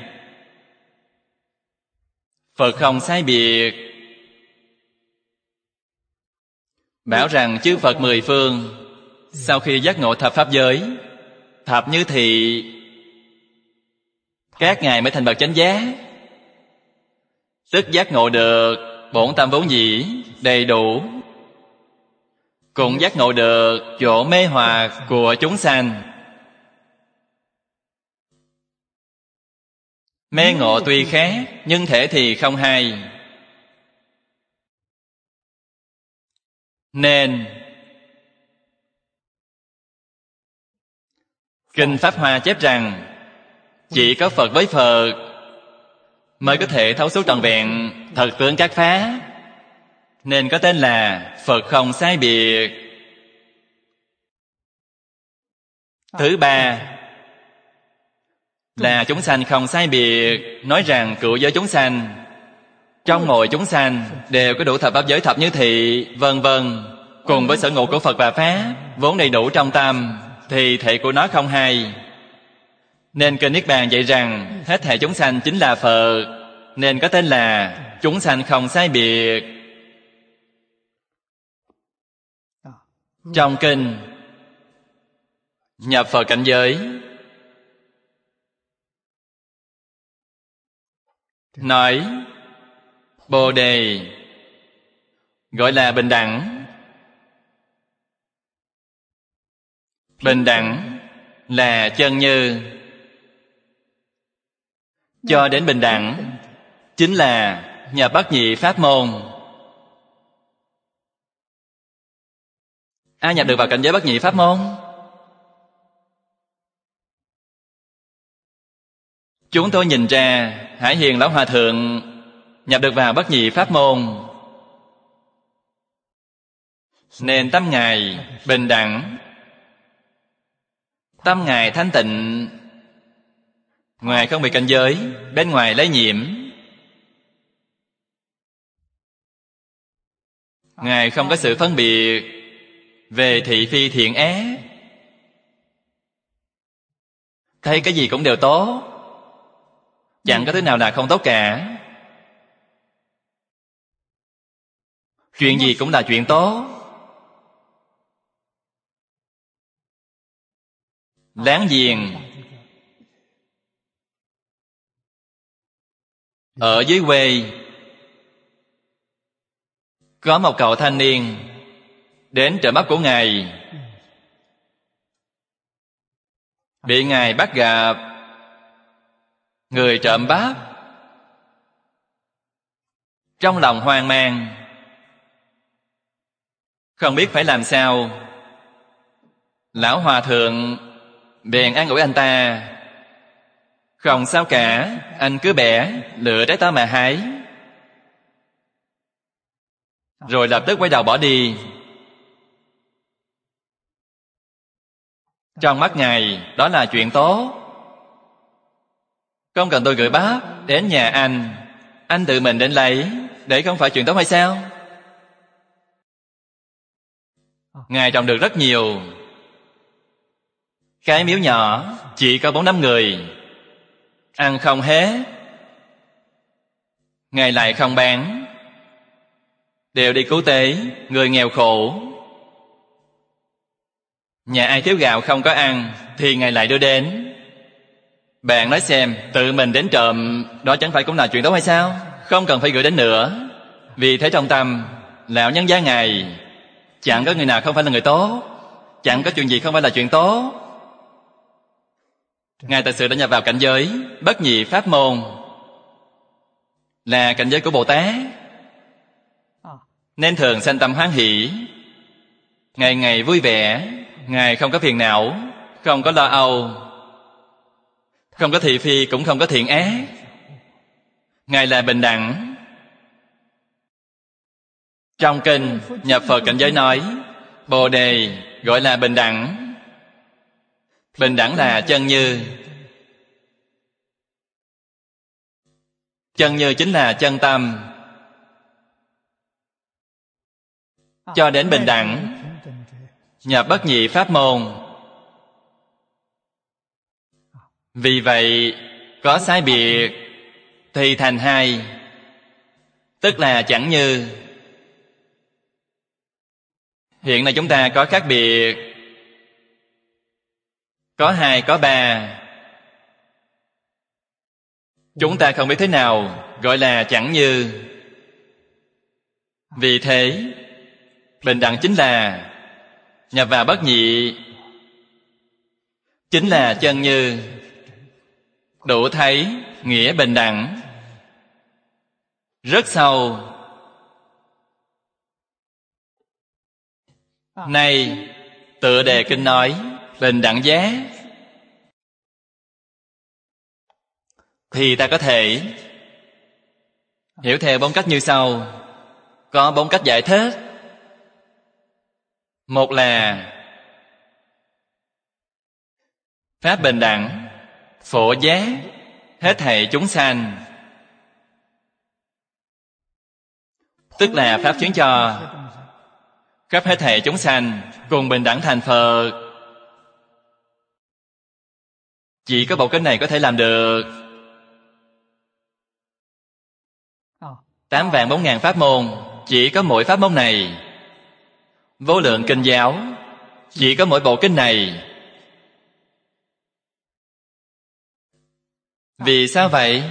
[SPEAKER 1] Phật không sai biệt. Bảo rằng chư Phật mười phương sau khi giác ngộ thập pháp giới, thập như thị, các ngài mới thành bậc chánh giác, tức giác ngộ được bổn tâm vốn dĩ đầy đủ, cũng giác ngộ được chỗ mê hoặc của chúng sanh. Mê ngộ tuy khác, nhưng thể thì không hai. Nên Kinh Pháp Hoa chép rằng chỉ có Phật với Phật mới có thể thấu suốt trọn vẹn thật tướng các pháp, nên có tên là Phật không sai biệt. Thứ ba là chúng sanh không sai biệt, nói rằng cựu giới chúng sanh, trong mọi chúng sanh đều có đủ thập pháp giới, thập như thị vân vân, cùng với sở ngộ của Phật và pháp vốn đầy đủ trong tâm, thì thể của nó không hai. Nên Kinh Niết Bàn dạy rằng hết thảy chúng sanh chính là Phật, nên có tên là chúng sanh không sai biệt. Trong kinh nhập Phật cảnh giới nói Bồ Đề gọi là bình đẳng. Bình đẳng là chân như. Cho đến bình đẳng chính là nhập bát nhị pháp môn. Ai nhập được vào cảnh giới bát nhị pháp môn? Chúng tôi nhìn ra Hải Hiền Lão Hòa Thượng nhập được vào bất nhị pháp môn, nên tâm Ngài bình đẳng, tâm Ngài thanh tịnh. Ngài không bị cảnh giới bên ngoài lây nhiễm. Ngài không có sự phân biệt về thị phi thiện ác. Thấy cái gì cũng đều tốt, chẳng có thứ nào là không tốt cả. Chuyện gì cũng là chuyện tốt. Láng giềng ở dưới quê, có một cậu thanh niên đến trộm bắp của Ngài, bị Ngài bắt gặp người trộm bắp. Trong lòng hoang mang, không biết phải làm sao. Lão hòa thượng bèn an ủi anh ta: không sao cả, anh cứ bẻ lựa trái to mà hái. Rồi lập tức quay đầu bỏ đi. Trong mắt Ngài đó là chuyện tốt. Không cần tôi gửi bắp đến nhà anh tự mình đến lấy, để không phải chuyện tốt hay sao? Ngài trồng được rất nhiều. Cái miếu nhỏ chỉ có 4-5 người, ăn không hết. Ngài lại không bán, đều đi cứu tế người nghèo khổ. Nhà ai thiếu gạo không có ăn thì Ngài lại đưa đến. Bạn nói xem, tự mình đến trộm, đó chẳng phải cũng là chuyện tốt hay sao? Không cần phải gửi đến nữa. Vì thế trong tâm lão nhân gia Ngài chẳng có người nào không phải là người tốt, chẳng có chuyện gì không phải là chuyện tốt. Ngài thật sự đã nhập vào cảnh giới bất nhị pháp môn, là cảnh giới của Bồ Tát, nên thường sanh tâm hoan hỷ, ngày ngày vui vẻ. Ngài không có phiền não, không có lo âu, không có thị phi, cũng không có thiện ác. Ngài là bình đẳng. Trong kinh nhập Phật cảnh giới nói, Bồ Đề gọi là bình đẳng. Bình đẳng là chân như. Chân như chính là chân tâm. Cho đến bình đẳng, nhập bất nhị pháp môn. Vì vậy có sai biệt thì thành hai, tức là chẳng như. Hiện nay chúng ta có khác biệt, có hai, có ba. Chúng ta không biết thế nào gọi là chẳng như. Vì thế bình đẳng chính là nhập vào bất nhị, chính là chân như, đủ thấy nghĩa bình đẳng rất sâu. Nay tựa đề kinh nói bình đẳng giác, thì ta có thể hiểu theo 4 cách như sau. Có 4 cách giải thích. Một là pháp bình đẳng phổ giác hết thảy chúng sanh, tức là pháp khiến cho khắp hết thảy chúng sanh cùng bình đẳng thành Phật. Chỉ có bộ kinh này có thể làm được. 8.400.000 pháp môn, chỉ có mỗi pháp môn này. Vô lượng kinh giáo, chỉ có mỗi bộ kinh này. Vì sao vậy?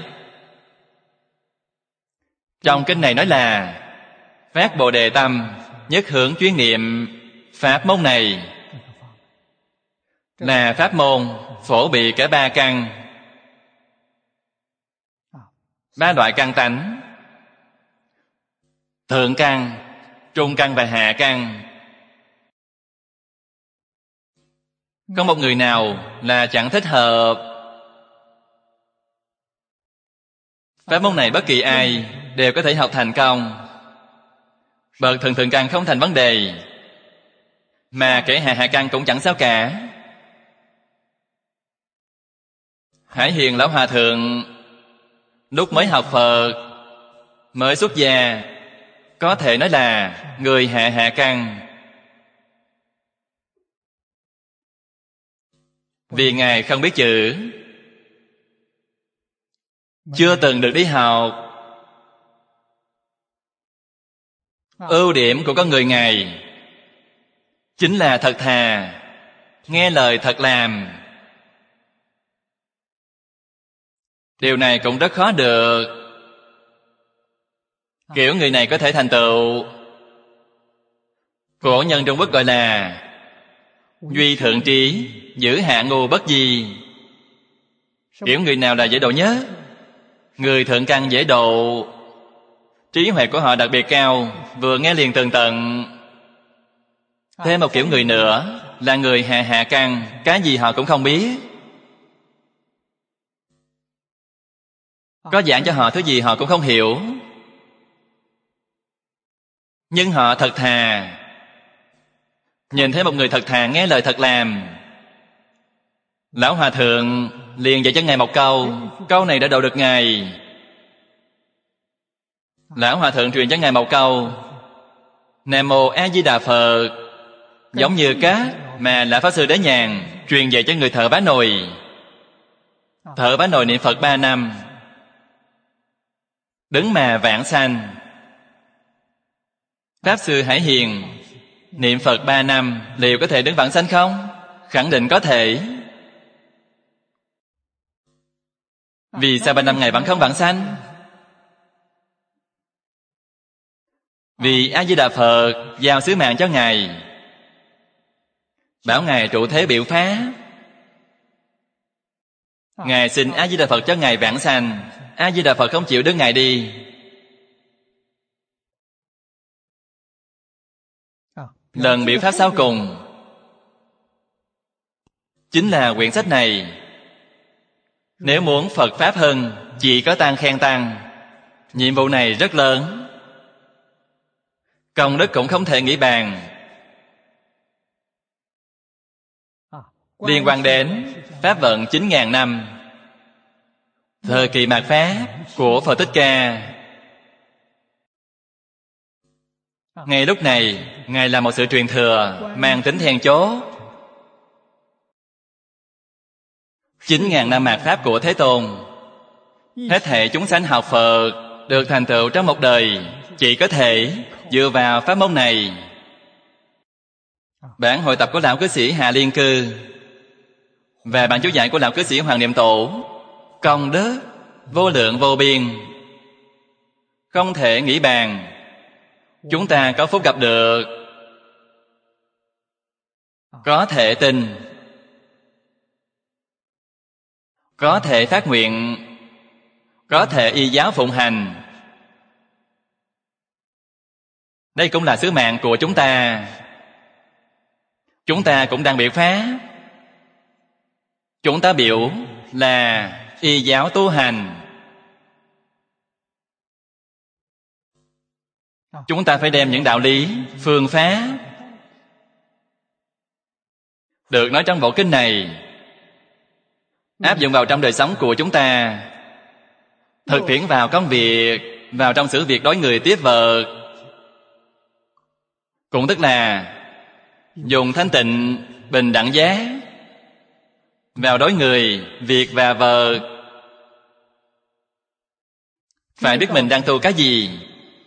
[SPEAKER 1] Trong kinh này nói là phát Bồ Đề tâm, nhất hướng chuyên niệm pháp môn này, là pháp môn phổ bị cả 3 căn, 3 loại căn tánh: thượng căn, trung căn và hạ căn. Không một người nào là chẳng thích hợp. Pháp môn này bất kỳ ai đều có thể học thành công. Bậc thượng thượng căn không thành vấn đề, mà kẻ hạ hạ căn cũng chẳng sao cả. Hải Hiền Lão Hòa Thượng lúc mới học Phật, mới xuất gia, có thể nói là người hạ hạ căn. Vì Ngài không biết chữ, chưa từng được đi học. Ưu điểm của con người Ngài chính là thật thà, nghe lời thật làm. Điều này cũng rất khó được. Kiểu người này có thể thành tựu, cổ nhân Trung Quốc gọi là duy thượng trí, giữ hạ ngu bất di. Kiểu người nào là dễ độ nhất? Người thượng căn dễ độ, trí huệ của họ đặc biệt cao, vừa nghe liền tường tận. Thêm một kiểu người nữa là người hạ hạ căn, cái gì họ cũng không biết. Có giảng cho họ thứ gì họ cũng không hiểu, nhưng họ thật thà. Nhìn thấy một người thật thà, nghe lời thật làm, Lão Hòa Thượng liền dạy cho Ngài một câu. Câu này đã độ được Ngài. Lão Hòa Thượng truyền cho Ngài một câu: Nam Mô A Di Đà Phật. Giống như cách mà Lão Pháp Sư Đế Nhàn truyền dạy cho người thợ bá nồi. Thợ bá nồi niệm Phật 3 năm, đứng mà vãng sanh. Pháp Sư Hải Hiền niệm Phật 3 năm, liệu có thể đứng vãng sanh không? Khẳng định có thể. Vì sao 3 năm Ngài vẫn không vãng sanh? Vì A Di Đà Phật giao sứ mạng cho Ngài, bảo Ngài trụ thế biểu pháp. Ngài xin A Di Đà Phật cho Ngài vãng sanh. A Di Đà Phật không chịu đưa Ngài đi. Lần biểu pháp sau cùng chính là quyển sách này. Nếu muốn Phật Pháp hơn, chỉ có tăng khen tăng. Nhiệm vụ này rất lớn, công đức cũng không thể nghĩ bàn. Liên quan đến Pháp vận 9.000 năm, thời kỳ mạt Pháp của Phật Thích Ca. Ngay lúc này, Ngài là một sự truyền thừa mang tính then chốt. 9.000 năm mạt Pháp của Thế Tôn, hết thảy chúng sanh học Phật được thành tựu trong một đời chỉ có thể dựa vào pháp môn này. Bản hội tập của Lão Cư Sĩ Hà Liên Cư và bản chú giải của Lão Cư Sĩ Hoàng Niệm Tổ, công đức vô lượng vô biên, không thể nghĩ bàn. Chúng ta có phúc gặp được, có thể tin, có thể phát nguyện, có thể y giáo phụng hành. Đây cũng là sứ mạng của chúng ta. Chúng ta cũng đang biểu pháp. Chúng ta biểu là y giáo tu hành. Chúng ta phải đem những đạo lý, phương pháp được nói trong bộ kinh này áp dụng vào trong đời sống của chúng ta, thực tiễn vào công việc, vào trong xử việc đối người tiếp vật. Cũng tức là dùng thanh tịnh, bình đẳng giác vào đối người, việc và vật. Phải biết mình đang tu cái gì.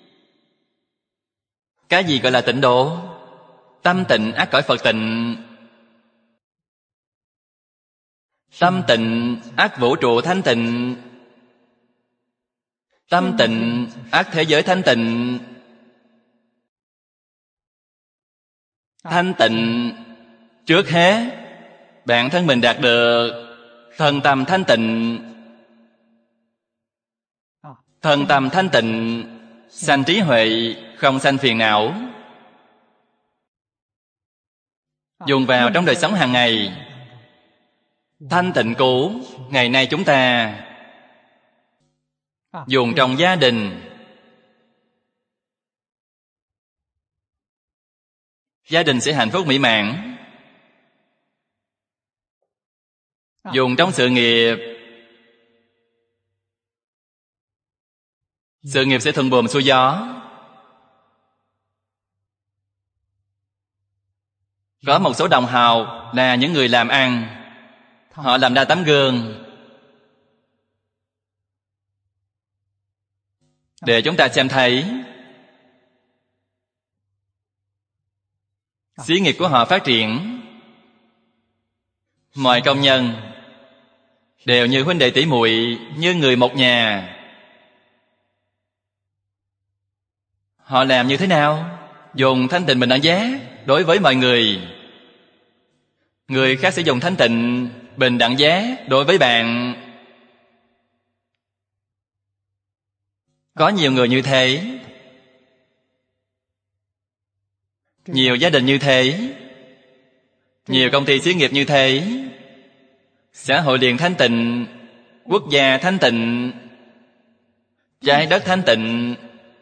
[SPEAKER 1] Cái gì gọi là tịnh độ? Tâm tịnh ắt cõi Phật tịnh. Tâm tịnh ắt vũ trụ thanh tịnh. Tâm tịnh ắt thế giới thanh tịnh. Thanh tịnh trước hết bản thân mình đạt được thân tâm thanh tịnh. Thân tâm thanh tịnh sanh trí huệ, không sanh phiền não. Dùng vào trong đời sống hàng ngày. Thanh tịnh cũ ngày nay chúng ta dùng trong gia đình, gia đình sẽ hạnh phúc mỹ mãn. Dùng trong sự nghiệp, sự nghiệp sẽ thuận buồm xuôi gió. Có một số đồng hào là những người làm ăn, họ làm ra tấm gương để chúng ta xem thấy. Xí nghiệp của họ phát triển, mọi công nhân đều như huynh đệ tỷ muội, như người một nhà. Họ làm như thế nào? Dùng thanh tịnh bình đẳng giác đối với mọi người. Người khác sẽ dùng thanh tịnh bình đẳng giác đối với bạn. Có nhiều người như thế, nhiều gia đình như thế, nhiều công ty xí nghiệp như thế. Xã hội liền thanh tịnh, quốc gia thanh tịnh, trái đất thanh tịnh.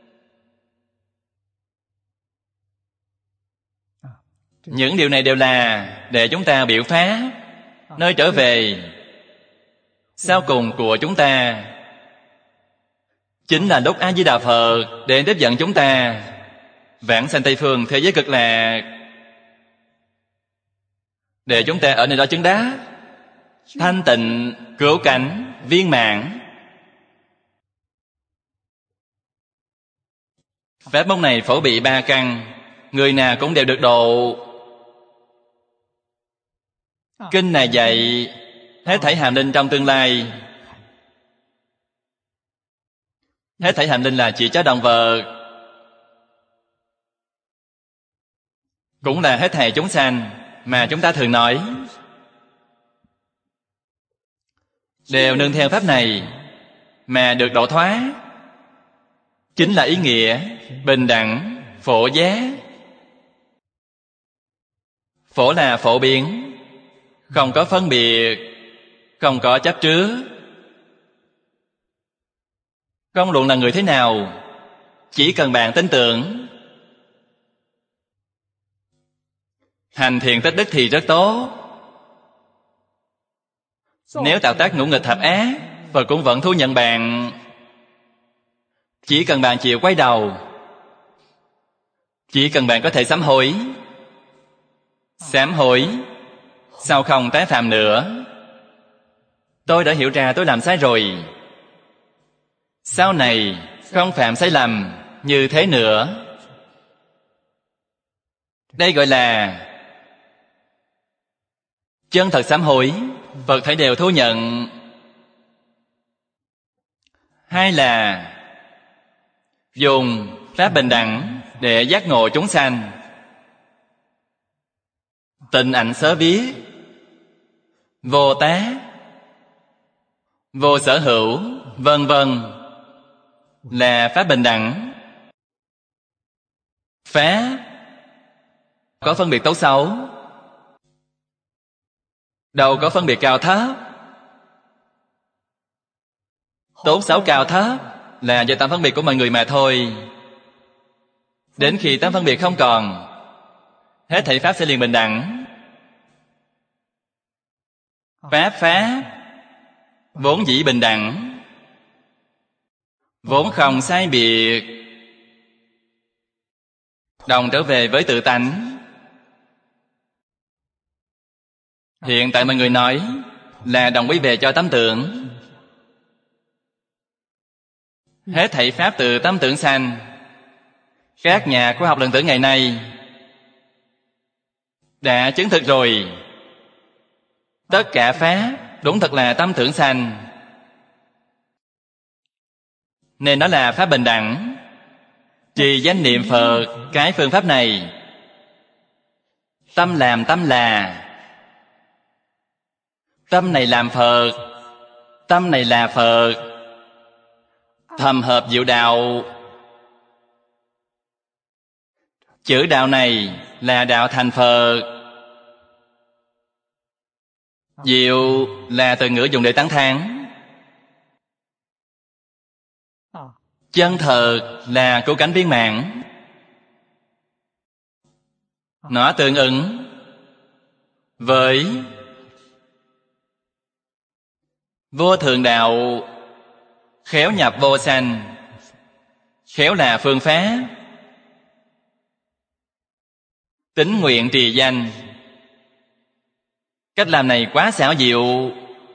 [SPEAKER 1] Những điều này đều là để chúng ta biểu pháp, nơi trở về sau cùng của chúng ta chính là lúc A Di Đà Phật để tiếp dẫn chúng ta vãng sanh Tây Phương thế giới cực lạc, để chúng ta ở nơi đó chứng đắc thanh tịnh, cứu cánh, viên mãn. Pháp môn này phổ bị 3 căn, người nào cũng đều được độ. Kinh này dạy hết thảy hàm linh trong tương lai. Hết thảy hàm linh là chỉ cho động vật, cũng là hết thảy chúng sanh mà chúng ta thường nói, đều nương theo pháp này mà được độ thoát. Chính là ý nghĩa bình đẳng phổ giác. Phổ là phổ biến, không có phân biệt, không có chấp trước. Không luận là người thế nào, chỉ cần bạn tin tưởng, hành thiện tích đức thì rất tốt. Nếu tạo tác ngũ nghịch thập ác, Phật cũng vẫn thu nhận bạn. Chỉ cần bạn chịu quay đầu, chỉ cần bạn có thể sám hối. Sám hối, sao không tái phạm nữa? Tôi đã hiểu ra tôi làm sai rồi, sau này không phạm sai lầm như thế nữa. Đây gọi là chân thật sám hối, Phật thể đều thu nhận. Hai là dùng pháp bình đẳng để giác ngộ chúng sanh. Tịnh ảnh sớ viết, vô tác, vô sở hữu, vân vân là pháp bình đẳng. Pháp có phân biệt tốt xấu, đâu có phân biệt cao thấp. Tốt xấu cao thấp là do tánh phân biệt của mọi người mà thôi. Đến khi tánh phân biệt không còn, hết thảy pháp sẽ liền bình đẳng. Pháp vốn dĩ bình đẳng, vốn không sai biệt, đồng trở về với tự tánh. Hiện tại mọi người nói là đồng quy về cho tâm tưởng. Hết thảy pháp từ tâm tưởng sanh. Các nhà khoa học lượng tử ngày nay đã chứng thực rồi, tất cả pháp đúng thật là tâm tưởng sanh, nên nó là pháp bình đẳng. Trì danh niệm Phật, cái phương pháp này, tâm làm tâm là, tâm này làm Phật, tâm này là Phật, thầm hợp diệu đạo. Chữ đạo này là đạo thành Phật. Diệu là từ ngữ dùng để tán thán. Chân thật là cứu cánh viên mãn. Nó tương ứng với vô thượng đạo, khéo nhập vô sanh. Khéo là phương pháp, tín nguyện trì danh. Cách làm này quá xảo diệu.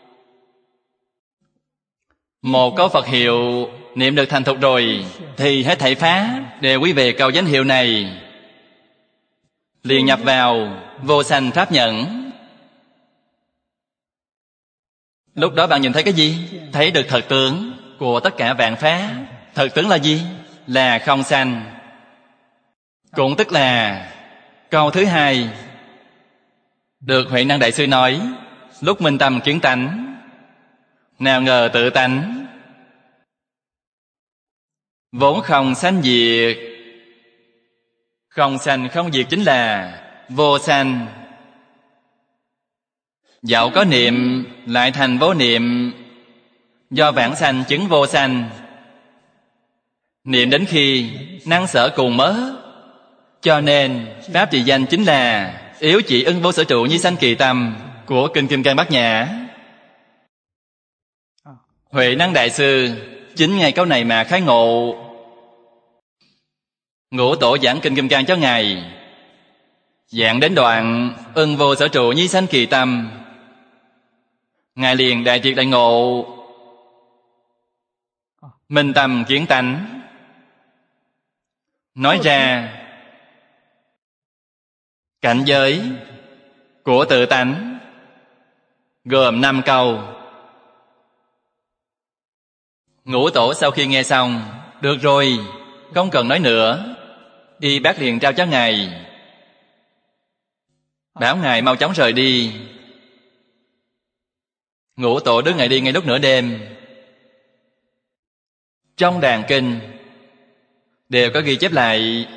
[SPEAKER 1] Một câu Phật hiệu niệm được thành thục rồi thì hết thảy pháp đều quy về câu danh hiệu này, liền nhập vào vô sanh pháp nhẫn. Lúc đó bạn nhìn thấy cái gì? Thấy được thật tướng của tất cả vạn pháp. Thật tướng là gì? Là không sanh. Cũng tức là câu thứ hai được Huệ Năng Đại Sư nói lúc minh tâm kiến tánh, nào ngờ tự tánh vốn không sanh diệt. Không sanh không diệt chính là vô sanh. Dẫu có niệm lại thành vô niệm, do vãng sanh chứng vô sanh. Niệm đến khi năng sở cùng mất, cho nên pháp trì danh chính là yếu chỉ ưng vô sở trụ nhi sanh kỳ tâm của Kinh Kim Cang Bát Nhã. Huệ Năng Đại Sư chính ngay câu này mà khai ngộ. Ngũ Tổ giảng Kinh Kim Cang cho Ngài, giảng đến đoạn ưng vô sở trụ nhi sanh kỳ tâm, Ngài liền đại triệt đại ngộ, minh tâm kiến tánh. Nói ra cảnh giới của tự tánh gồm 5 câu. Ngũ Tổ sau khi nghe xong, được rồi, không cần nói nữa. Y Bác liền trao cho Ngài, bảo Ngài mau chóng rời đi. Ngũ Tổ đưa Ngài đi ngay lúc nửa đêm. Trong đàn kinh đều có ghi chép lại,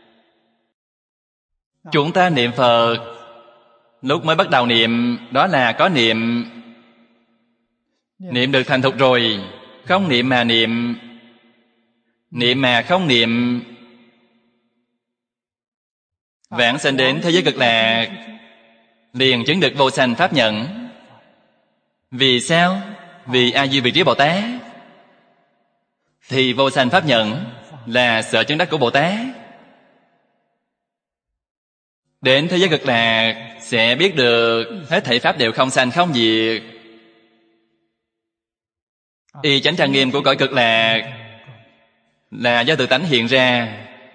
[SPEAKER 1] chúng ta niệm Phật lúc mới bắt đầu niệm đó là có niệm. Niệm được thành thục rồi, không niệm mà niệm, niệm mà không niệm, vãng sanh đến thế giới cực lạc, liền chứng được vô sanh pháp nhẫn. Vì sao? Vì A Di Vị Trí Bồ Tát. Thì vô sanh pháp nhẫn là sở chứng đắc của Bồ Tát. Đến thế giới cực lạc sẽ biết được hết thảy pháp đều không sanh không diệt. Y chánh trang nghiêm của cõi cực lạc là do tự tánh hiện ra.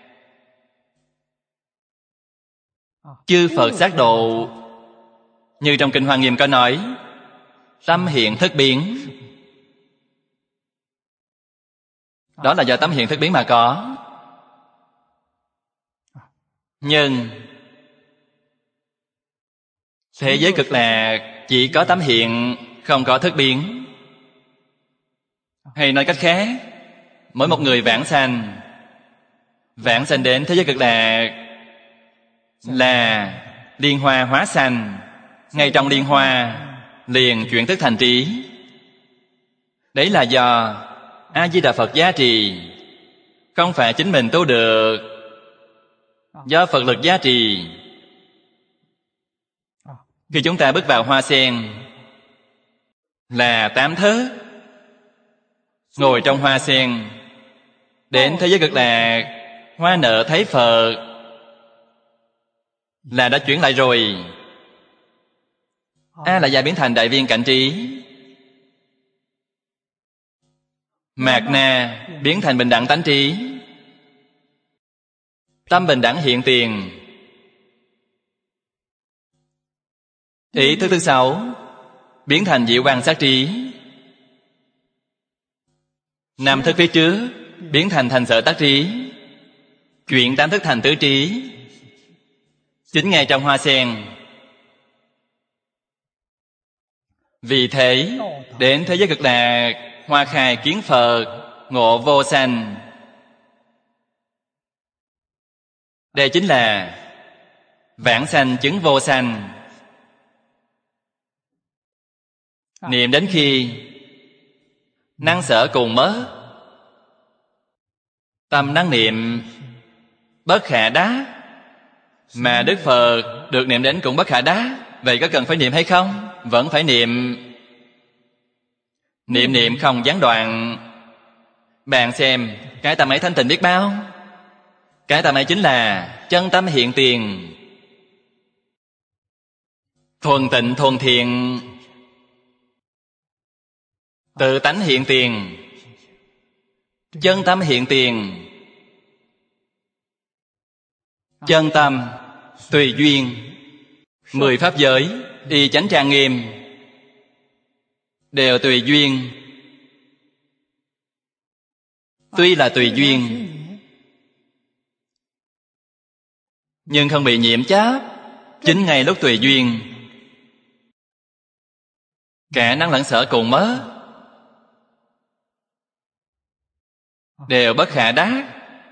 [SPEAKER 1] Chư Phật sát độ, như trong Kinh Hoa Nghiêm có nói, tâm hiện thức biến. Đó là do tâm hiện thức biến mà có. Nhưng thế giới cực lạc chỉ có tâm hiện, không có thức biến. Hay nói cách khác, mỗi một người vãng sanh đến thế giới cực lạc là liên hoa hóa sanh. Ngay trong liên hoa liền chuyển thức thành trí. Đấy là do A Di Đà Phật giá trì, không phải chính mình tu được, do Phật lực giá trì. Khi chúng ta bước vào hoa sen là 8 thức, ngồi trong hoa sen, đến thế giới cực lạc, hoa nở thấy Phật là đã chuyển lại rồi. A là già biến thành đại viên cảnh trí, Mạt Na biến thành bình đẳng tánh trí, tâm bình đẳng hiện tiền. Ý thức thứ 6 biến thành diệu quan sát trí. 5 thức phía trước biến thành sở tác trí, chuyển 8 thức thành tứ trí. Chính ngay trong hoa sen. Vì thế đến thế giới cực lạc, hoa khai kiến Phật, ngộ vô sanh. Đây chính là vãng sanh chứng vô sanh. Niệm đến khi năng sở cùng mất, tâm năng niệm bất khả đắc, Mà Đức Phật được niệm đến cũng bất khả đắc. Vậy có cần phải niệm hay không? Vẫn phải niệm. Niệm không gián đoạn. Bạn xem, cái tâm ấy thanh tịnh biết bao. Cái tâm ấy chính là chân tâm hiện tiền, thuần tịnh thuần thiện, tự tánh hiện tiền, chân tâm hiện tiền. Chân tâm tùy duyên, 10 pháp giới y chánh trang nghiêm đều tùy duyên. Tuy là tùy duyên nhưng không bị nhiễm chấp. Chính ngay lúc tùy duyên, cả năng lẫn sở cùng mất, đều bất khả đắc.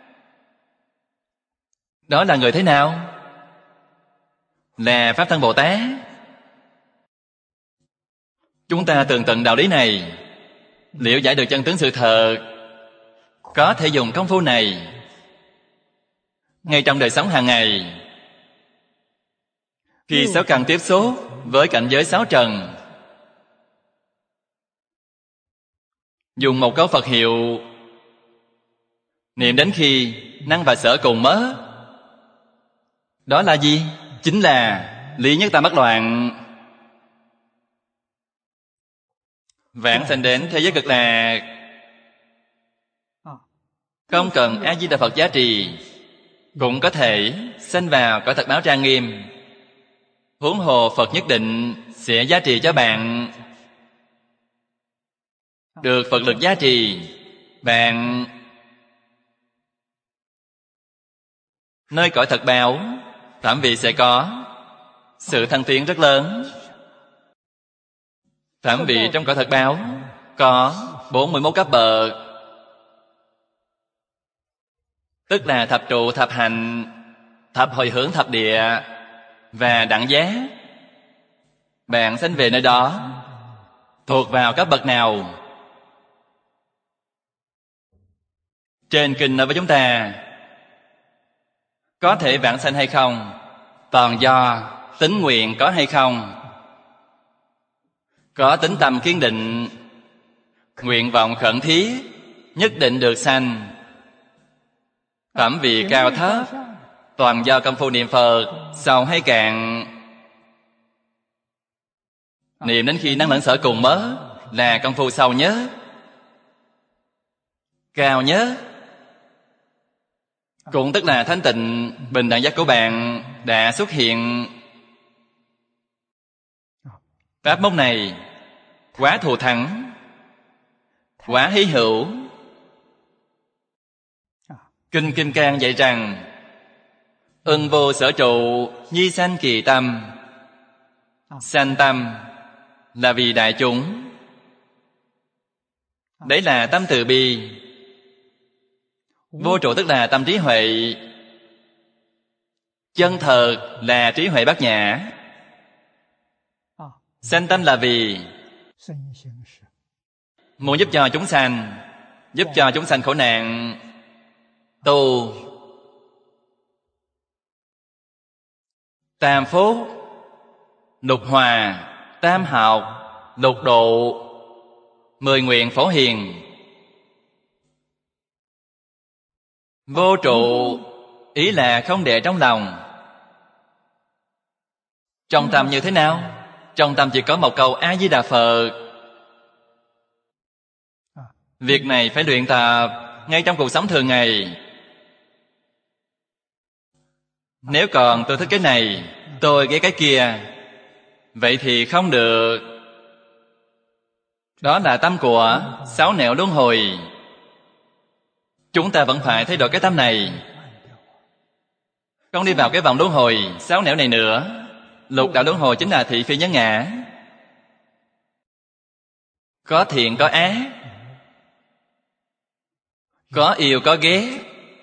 [SPEAKER 1] Đó là người thế nào? Là Pháp Thân Bồ Tát. Chúng ta tường tận đạo lý này, liễu giải được chân tướng sự thật, có thể dùng công phu này ngay trong đời sống hàng ngày. Khi sáu căn tiếp xúc với cảnh giới sáu trần, dùng một câu Phật hiệu niệm đến khi năng và sở cùng mất. Đó là gì? Chính là lý nhất tam bất loạn. Vãng sanh đến thế giới cực lạc, không cần A Di Đà Phật giá trì cũng có thể sanh vào cõi thật báo trang nghiêm. Huống hồ Phật nhất định sẽ giá trị cho bạn. Được Phật lực giá trị, bạn nơi cõi thật báo phạm vị sẽ có sự thăng tiến rất lớn. Phạm vị trong cõi thật báo có 41 cấp bậc, tức là thập trụ, thập hành, thập hồi hướng, thập địa và đẳng giác. Bạn sanh về nơi đó thuộc vào cấp bậc nào? Trên kinh nói với chúng ta, có thể vãng sanh hay không, toàn do tính nguyện có hay không. Có tính tâm kiên định, nguyện vọng khẩn thiết, nhất định được sanh. Phẩm vị cao thấp toàn do công phu niệm Phật sâu hay cạn. Niệm đến khi năng lẫn sở cùng mất là công phu sâu nhất, cao nhất. Cũng tức là thanh tịnh bình đẳng giác của bạn đã xuất hiện. Pháp môn này quá thù thắng, quá hy hữu. Kinh Kim Cang dạy rằng ưng vô sở trụ, nhi sanh kỳ tâm. Sanh tâm là vì đại chúng. Đấy là tâm từ bi. Vô trụ tức là tâm trí huệ. Chân thật là trí huệ bát nhã. Sanh tâm là vì muốn giúp cho chúng sanh, giúp cho chúng sanh khổ nạn, tu tam phúc, lục hòa, tam học, lục độ, 10 nguyện phổ hiền. Vô trụ ý là không để trong lòng. Trong tâm như thế nào? Trong tâm chỉ có một câu A Di Đà Phật. Việc này phải luyện tập ngay trong cuộc sống thường ngày. Nếu còn tôi thích cái này, tôi ghét cái kia, vậy thì không được. Đó là tâm của 6 nẻo luân hồi. Chúng ta vẫn phải thay đổi cái tâm này, không đi vào cái vòng luân hồi 6 nẻo này nữa. Lục đạo luân hồi chính là thị phi nhân ngã. Có thiện có ác, có yêu có ghét,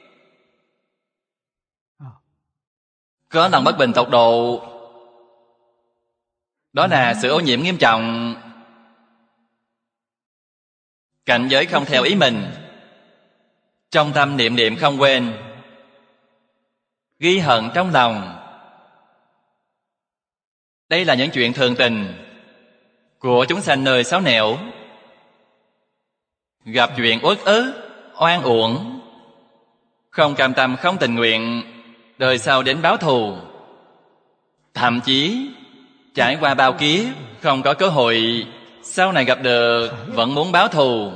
[SPEAKER 1] có lòng bất bình tột độ. Đó là sự ô nhiễm nghiêm trọng. Cảnh giới không theo ý mình, trong tâm niệm niệm không quên, ghi hận trong lòng, Đây là những chuyện thường tình của chúng sanh nơi xấu nẻo. Gặp chuyện uất ức, oan uổng, không cam tâm không tình nguyện, đời sau đến báo thù. Thậm chí trải qua bao kiếp không có cơ hội, sau này gặp được vẫn muốn báo thù.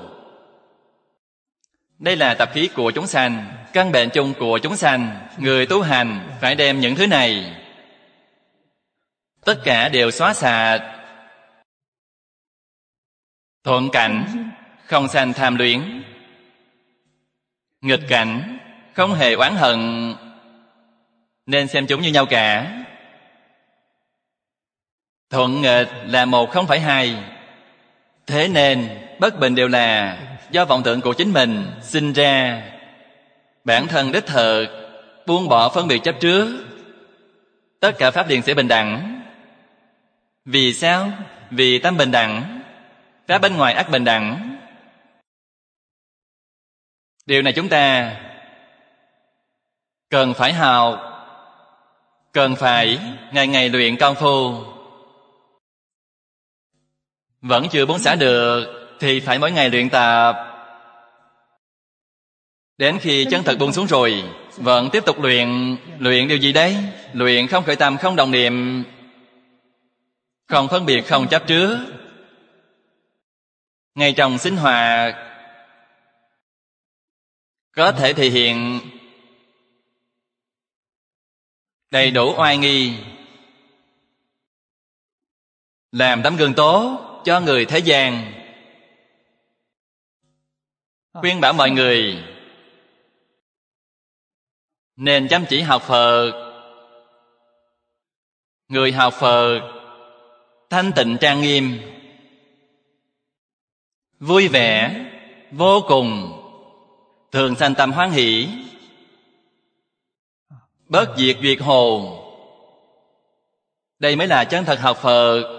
[SPEAKER 1] Đây là tập khí của chúng sanh, căn bệnh chung của chúng sanh. Người tu hành phải đem những thứ này tất cả đều xóa sạch. Thuận cảnh không sanh tham luyến, nghịch cảnh không hề oán hận, nên xem chúng như nhau cả. Thuận nghịch là một không phải hai. Thế nên bất bình đều là do vọng tưởng của chính mình sinh ra. Bản thân đích thực buông bỏ phân biệt chấp trước, tất cả pháp liền sẽ bình đẳng. Vì sao? Vì tâm bình đẳng, pháp bên ngoài ắt bình đẳng. Điều này chúng ta cần phải học, cần phải ngày ngày luyện công phu. Vẫn chưa buông xả được thì phải mỗi ngày luyện tập. Đến khi chân thật buông xuống rồi, vẫn tiếp tục luyện. Luyện điều gì đấy? Luyện không khởi tâm, không động niệm, không phân biệt, không chấp trước. Ngay trong sinh hoạt có thể thể hiện đầy đủ oai nghi, làm tấm gương tốt cho người thế gian. Khuyên bảo mọi người nên chăm chỉ học Phật. Người học Phật thanh tịnh trang nghiêm, vui vẻ vô cùng, thường sanh tâm hoan hỷ, bất diệt duyệt hồ. Đây mới là chân thật học Phật.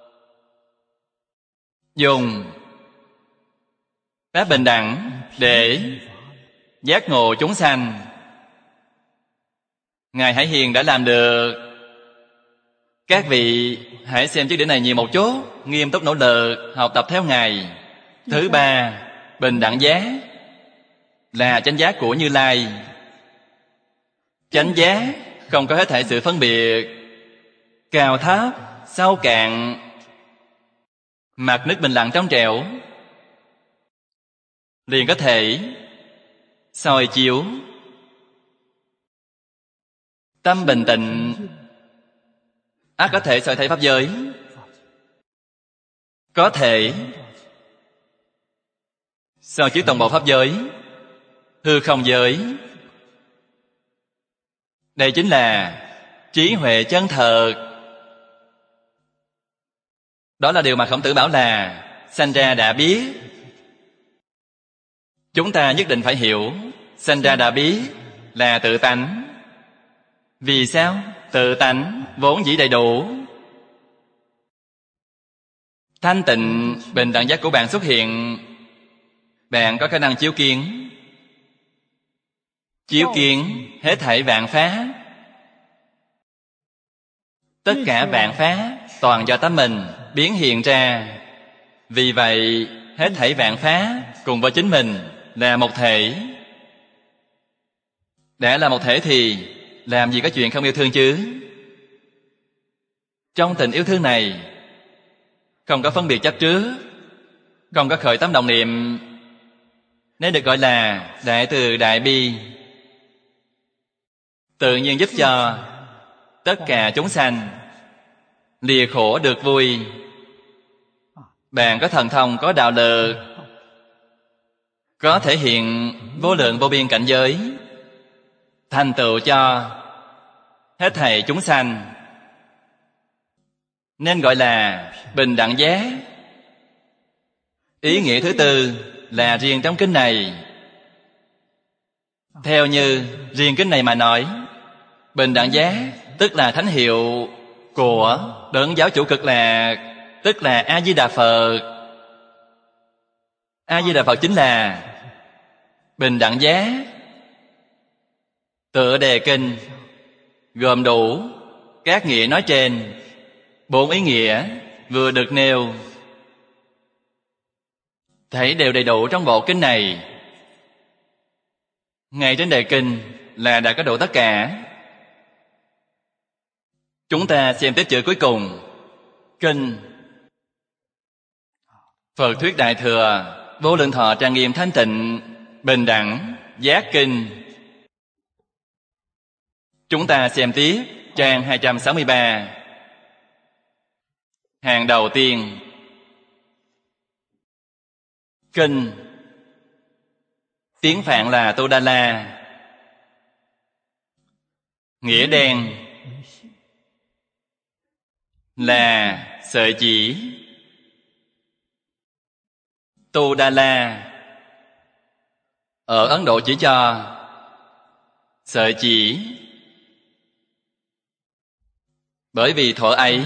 [SPEAKER 1] Dùng pháp bình đẳng để giác ngộ chúng sanh. Ngài Hải Hiền đã làm được. Các vị hãy xem chiếc đĩa này nhiều một chút, nghiêm túc nỗ lực học tập theo Ngài. Thứ ba, bình đẳng giác là chánh giác của Như Lai. Chánh giác không có hết thảy sự phân biệt cao thấp, sâu cạn, mặt nước bình lặng trong trẻo, liền có thể soi chiếu tâm bình tịnh, ắt có thể soi thấy pháp giới, có thể soi chiếu toàn bộ pháp giới, hư không giới. Đây chính là trí huệ chân thật. Đó là điều mà Khổng Tử bảo là sanh ra đã biết. Chúng ta nhất định phải hiểu sanh ra đã biết là tự tánh. Vì sao? Tự tánh vốn dĩ đầy đủ. Thanh tịnh bình đẳng giác của bạn xuất hiện, bạn có khả năng chiếu kiến. Chiếu kiến hết thảy vạn pháp. Tất cả vạn pháp toàn do tâm mình biến hiện ra. Vì vậy hết thảy vạn pháp cùng với chính mình là một thể. Đã là một thể thì làm gì có chuyện không yêu thương chứ? Trong tình yêu thương này không có phân biệt chấp trước, không có khởi tâm động niệm, nên được gọi là đại từ đại bi. Tự nhiên giúp cho tất cả chúng sanh lìa khổ được vui. Bạn có thần thông, có đạo lực, có thể hiện vô lượng vô biên cảnh giới, thành tựu cho hết thảy chúng sanh, nên gọi là bình đẳng giác. Ý nghĩa thứ tư là riêng trong kinh này. Theo như riêng kinh này mà nói, bình đẳng giác tức là thánh hiệu của đấng giáo chủ cực lạc, tức là A Di Đà Phật. A Di Đà Phật chính là bình đẳng giác. Tựa đề kinh gồm đủ các nghĩa nói trên. 4 ý nghĩa vừa được nêu, thấy đều đầy đủ trong bộ kinh này. Ngay trên đề kinh là đã có đủ tất cả. Chúng ta xem tiếp chữ cuối cùng. Kinh Phật thuyết Đại Thừa Vô Lượng Thọ Trang Nghiêm Thanh Tịnh Bình Đẳng Giác Kinh. Chúng ta xem tiếp trang 263. Hàng đầu tiên. Kinh tiếng Phạn là Tu Đa La, nghĩa đen là sợi chỉ. Tu Đa La ở Ấn Độ chỉ cho sợi chỉ, bởi vì thuở ấy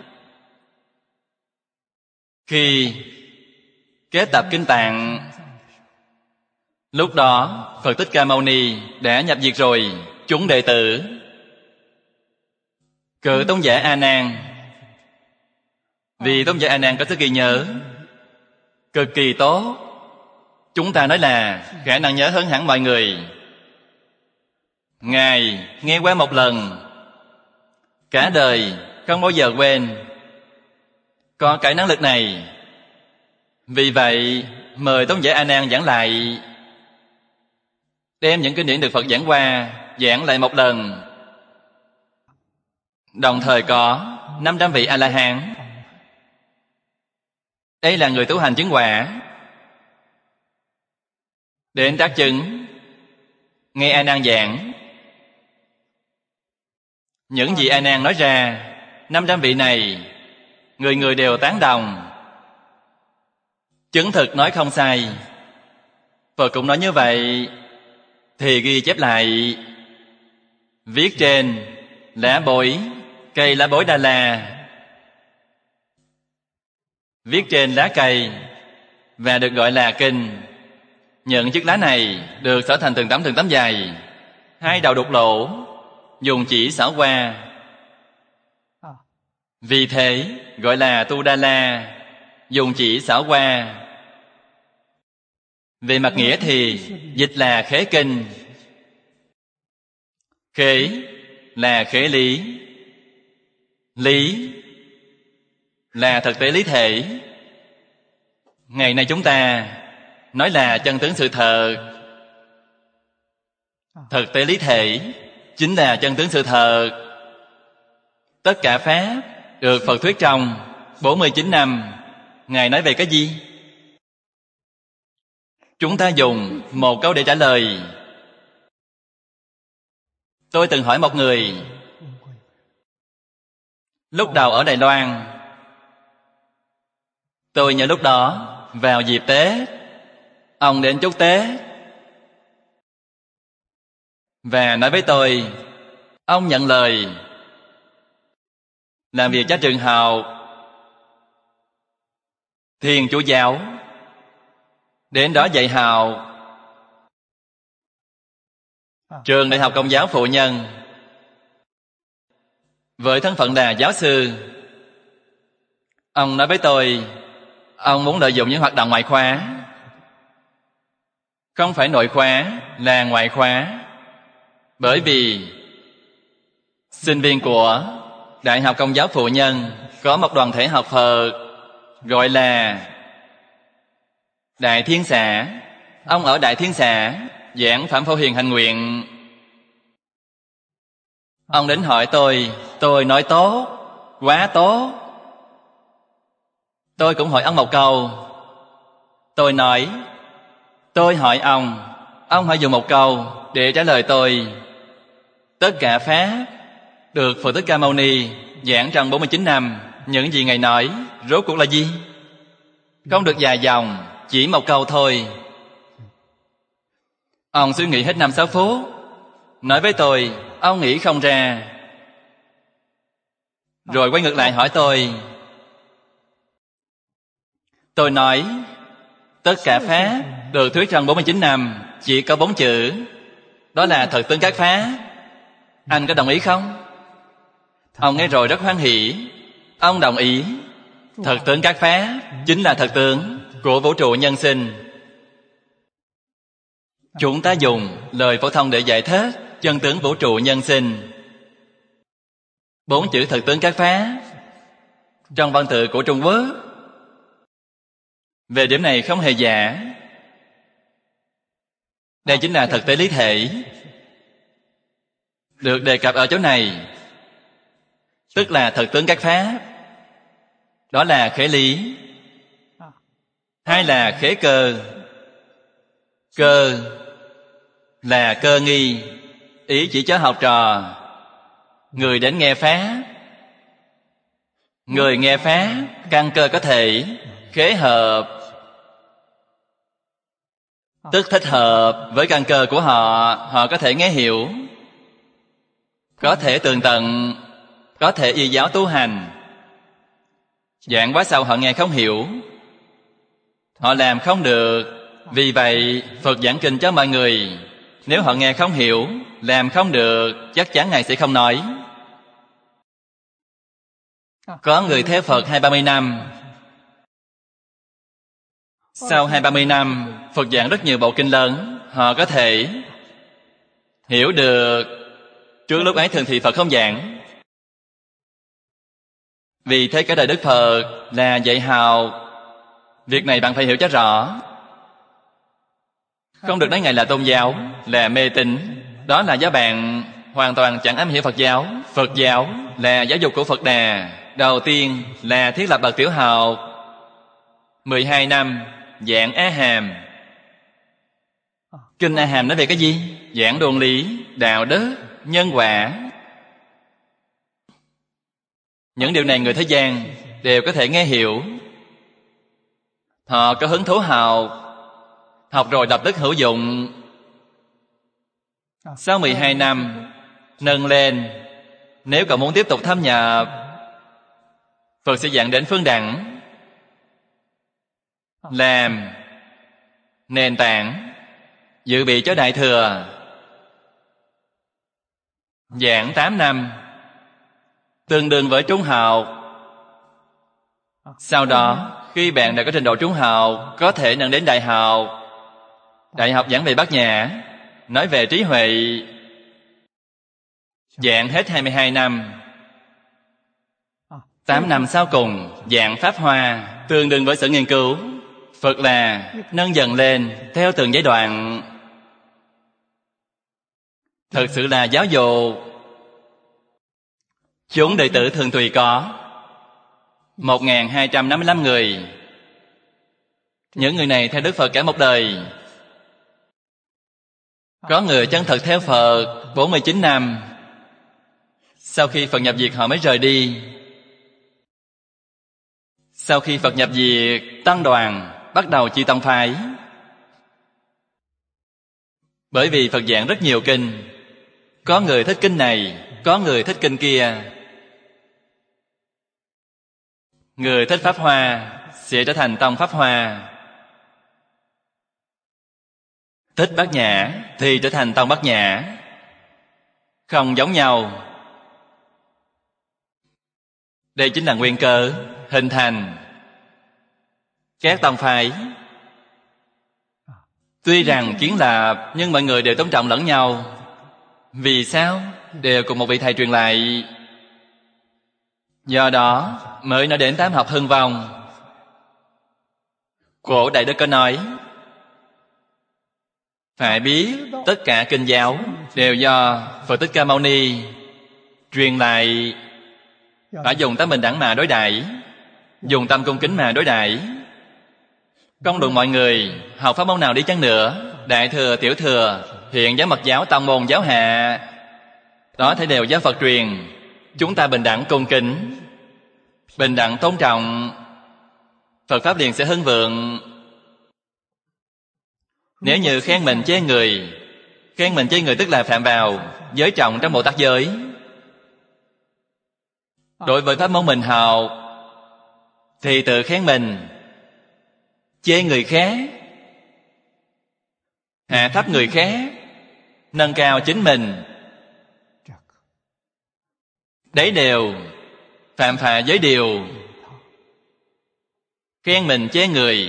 [SPEAKER 1] khi kết tập kinh tạng, lúc đó Phật Thích Ca Mâu Ni đã nhập diệt rồi. Chúng đệ tử cử tôn giả A Nan, vì tôn giả A Nan có sức ghi nhớ cực kỳ tốt, chúng ta nói là khả năng nhớ hơn hẳn mọi người. Ngài nghe qua một lần, cả đời không bao giờ quên, có cái năng lực này. Vì vậy mời tôn giả A Nan giảng lại, đem những kinh điển được Phật giảng qua giảng lại một lần. Đồng thời có 500 vị A-la-hán. Đây là người tu hành chứng quả, đến đắc chứng, nghe A Nan giảng. Những gì A Nan nói ra, 500 vị này người người đều tán đồng, chứng thực nói không sai. Phật cũng nói như vậy, thì ghi chép lại, viết trên lá bối, cây lá bối Đa La, viết trên lá cây và được gọi là kinh. Những chiếc lá này được xỏ thành từng tấm dài, 2 đầu đục lỗ, dùng chỉ xỏ qua. Vì thế gọi là Tu Đa La, dùng chỉ xỏ qua. Về mặt nghĩa thì dịch là khế kinh. Khế là khế lý, lý là thực tế lý thể. Ngày nay chúng ta nói là chân tướng sự thật. Thực tế lý thể chính là chân tướng sự thật. Tất cả pháp được Phật thuyết trong 49 năm. Ngài nói về cái gì? Chúng ta dùng một câu để trả lời. Tôi từng hỏi một người, lúc đầu ở Đài Loan, tôi nhớ lúc đó vào dịp Tết, ông đến chúc Tết và nói với tôi, ông nhận lời làm việc cho trường học Thiên Chúa giáo, đến đó dạy học trường Đại học Công giáo Phụ Nhân, với thân phận là giáo sư. Ông nói với tôi, ông muốn lợi dụng những hoạt động ngoại khóa, không phải nội khóa, là ngoại khóa. Bởi vì sinh viên của Đại học Công giáo Phụ Nhân có một đoàn thể học Phật gọi là Đại Thiên Xã. Ông ở Đại Thiên Xã giảng Phạm Phổ Hiền hành nguyện. Ông đến hỏi tôi nói tốt, quá tốt. Tôi cũng hỏi ông một câu. Tôi nói, tôi hỏi ông hãy dùng một câu để trả lời tôi. Tất cả pháp được Phật Thích Ca Mâu Ni giảng trong 49 năm, những gì Ngài nói rốt cuộc là gì? Không được dài dòng, chỉ một câu thôi. Ông suy nghĩ hết 5-6 phút, nói với tôi, ông nghĩ không ra. Rồi quay ngược lại hỏi tôi. Tôi nói, tất cả pháp được thuyết trong 49 năm chỉ có 4 chữ, đó là thật tướng các pháp. Anh có đồng ý không? Ông nghe rồi rất hoan hỉ. Ông đồng ý thật tướng các pháp chính là thật tướng của vũ trụ nhân sinh. Chúng ta dùng lời phổ thông để giải thích chân tướng vũ trụ nhân sinh. 4 chữ thật tướng các pháp trong văn tự của Trung Quốc về điểm này không hề giả. Đây chính là thực tế lý thể được đề cập ở chỗ này, tức là thật tướng các pháp. Đó là khế lý hay là khế cơ. Cơ là cơ nghi, ý chỉ cho học trò, người đến nghe pháp. Người nghe pháp căn cơ có thể khế hợp, tức thích hợp với căn cơ của họ. Họ có thể nghe hiểu, có thể tường tận, có thể y giáo tu hành. Giảng quá sâu họ nghe không hiểu, họ làm không được. Vì vậy Phật giảng kinh cho mọi người. Nếu họ nghe không hiểu, làm không được, chắc chắn Ngài sẽ không nói. Có người theo Phật 20-30 năm. Sau 20-30 năm, Phật giảng rất nhiều bộ kinh lớn, họ có thể hiểu được. Trước lúc ấy thường thì Phật không giảng. Vì thế cả đời Đức Phật là dạy hào. Việc này bạn phải hiểu cho rõ. Không được nói Ngài là tôn giáo, là mê tín. Đó là do bạn hoàn toàn chẳng am hiểu Phật giáo. Phật giáo là giáo dục của Phật Đà. Đầu tiên là thiết lập bậc tiểu học, 12 năm giảng A Hàm. Kinh A Hàm nói về cái gì? Giảng luân lý, đạo đức, nhân quả. Những điều này người thế gian đều có thể nghe hiểu. Họ có hứng thú học rồi lập tức hữu dụng. Sau 12 năm nâng lên, nếu còn muốn tiếp tục thâm nhập, Phật sẽ giảng đến phương đẳng, làm nền tảng dự bị cho Đại Thừa. Giảng 8 năm, tương đương với trung học. Sau đó, khi bạn đã có trình độ trung học, có thể nâng đến đại học. Đại học giảng về Bát Nhã, nói về trí huệ. Giảng hết 22 năm. 8 năm sau cùng, giảng Pháp Hoa, tương đương với sự nghiên cứu. Phật là nâng dần lên theo từng giai đoạn. Thực sự là giáo dục. Chúng đệ tử thường tùy có 1.255 người. Những người này theo Đức Phật cả một đời. Có người chân thật theo Phật 49 năm. Sau khi Phật nhập diệt họ mới rời đi. Sau khi Phật nhập diệt, tăng đoàn bắt đầu chia tông phái. Bởi vì Phật giảng rất nhiều kinh. Có người thích kinh này, có người thích kinh kia. Người thích Pháp Hoa sẽ trở thành tông Pháp Hoa. Thích Bát Nhã thì trở thành tông Bát Nhã. Không giống nhau. Đây chính là nguyên cơ hình thành các tông phái. Tuy rằng kiến lập, nhưng mọi người đều tôn trọng lẫn nhau. Vì sao? Đều cùng một vị thầy truyền lại. Do đó mới nói đến tám học hưng vong. Cổ Đại Đức có nói, phải biết tất cả kinh giáo đều do Phật Thích Ca Mâu Ni truyền lại. Phải dùng tâm bình đẳng mà đối đãi, dùng tâm cung kính mà đối đãi. Không luận mọi người học pháp môn nào đi chăng nữa, Đại Thừa, Tiểu Thừa, Hiện giáo, Mật giáo, Tông môn, giáo hạ, đó thể đều do Phật truyền. Chúng ta bình đẳng cung kính, bình đẳng tôn trọng, Phật Pháp liền sẽ hưng vượng. Nếu như khen mình chê người, khen mình chê người tức là phạm vào giới trọng trong Bồ Tát giới. Đối với pháp môn mình học thì tự khen mình, chê người khác, hạ thấp người khác, nâng cao chính mình. Đấy đều phạm phà giới điều, khen mình chê người,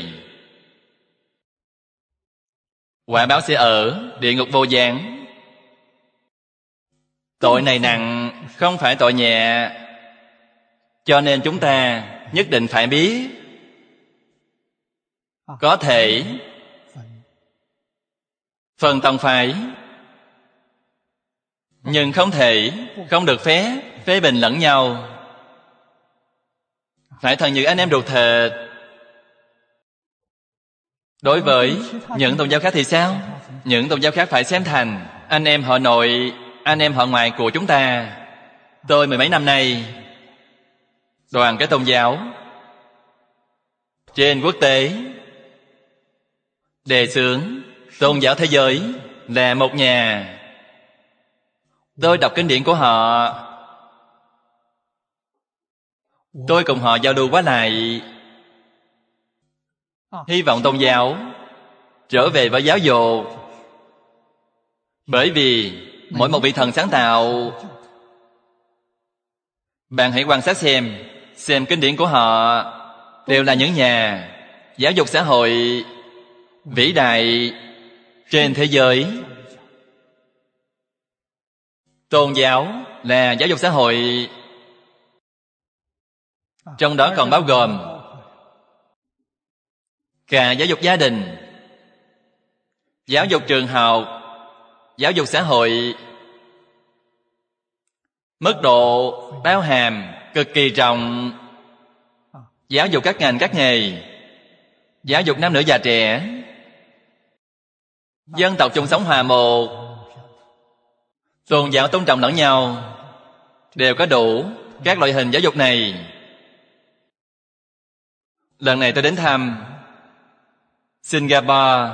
[SPEAKER 1] quả báo sẽ ở địa ngục vô gián. Tội này nặng, không phải tội nhẹ. Cho nên chúng ta nhất định phải biết. Có thể phân tông phái, nhưng không thể, không được phế bình lẫn nhau. Phải thân như anh em ruột thịt. Đối với những tôn giáo khác thì sao? Những tôn giáo khác phải xem thành anh em họ nội, anh em họ ngoại của chúng ta. Tôi mười mấy năm nay đoàn cái tôn giáo trên quốc tế đề xướng tôn giáo thế giới là một nhà. Tôi đọc kinh điển của họ, tôi cùng họ giao lưu qua lại. Hy vọng tôn giáo trở về với giáo dục. Bởi vì mỗi một vị thần sáng tạo, bạn hãy quan sát xem kinh điển của họ đều là những nhà giáo dục xã hội vĩ đại trên thế giới. Tôn giáo là giáo dục xã hội, trong đó còn bao gồm cả giáo dục gia đình, giáo dục trường học, giáo dục xã hội. Mức độ bao hàm cực kỳ rộng. Giáo dục các ngành các nghề, giáo dục nam nữ già trẻ, dân tộc chung sống hòa một, tôn giáo tôn trọng lẫn nhau, đều có đủ các loại hình giáo dục này. Lần này tôi đến thăm Singapore.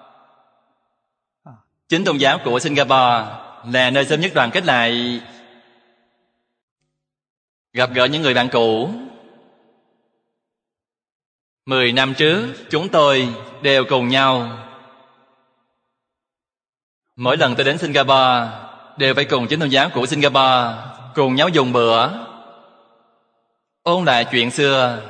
[SPEAKER 1] Chính tôn giáo của Singapore là nơi sớm nhất đoàn kết lại, gặp gỡ những người bạn cũ. 10 năm trước chúng tôi đều cùng nhau. Mỗi lần tôi đến Singapore đều phải cùng chính tôn giáo của Singapore cùng nhau dùng bữa, ôn lại chuyện xưa.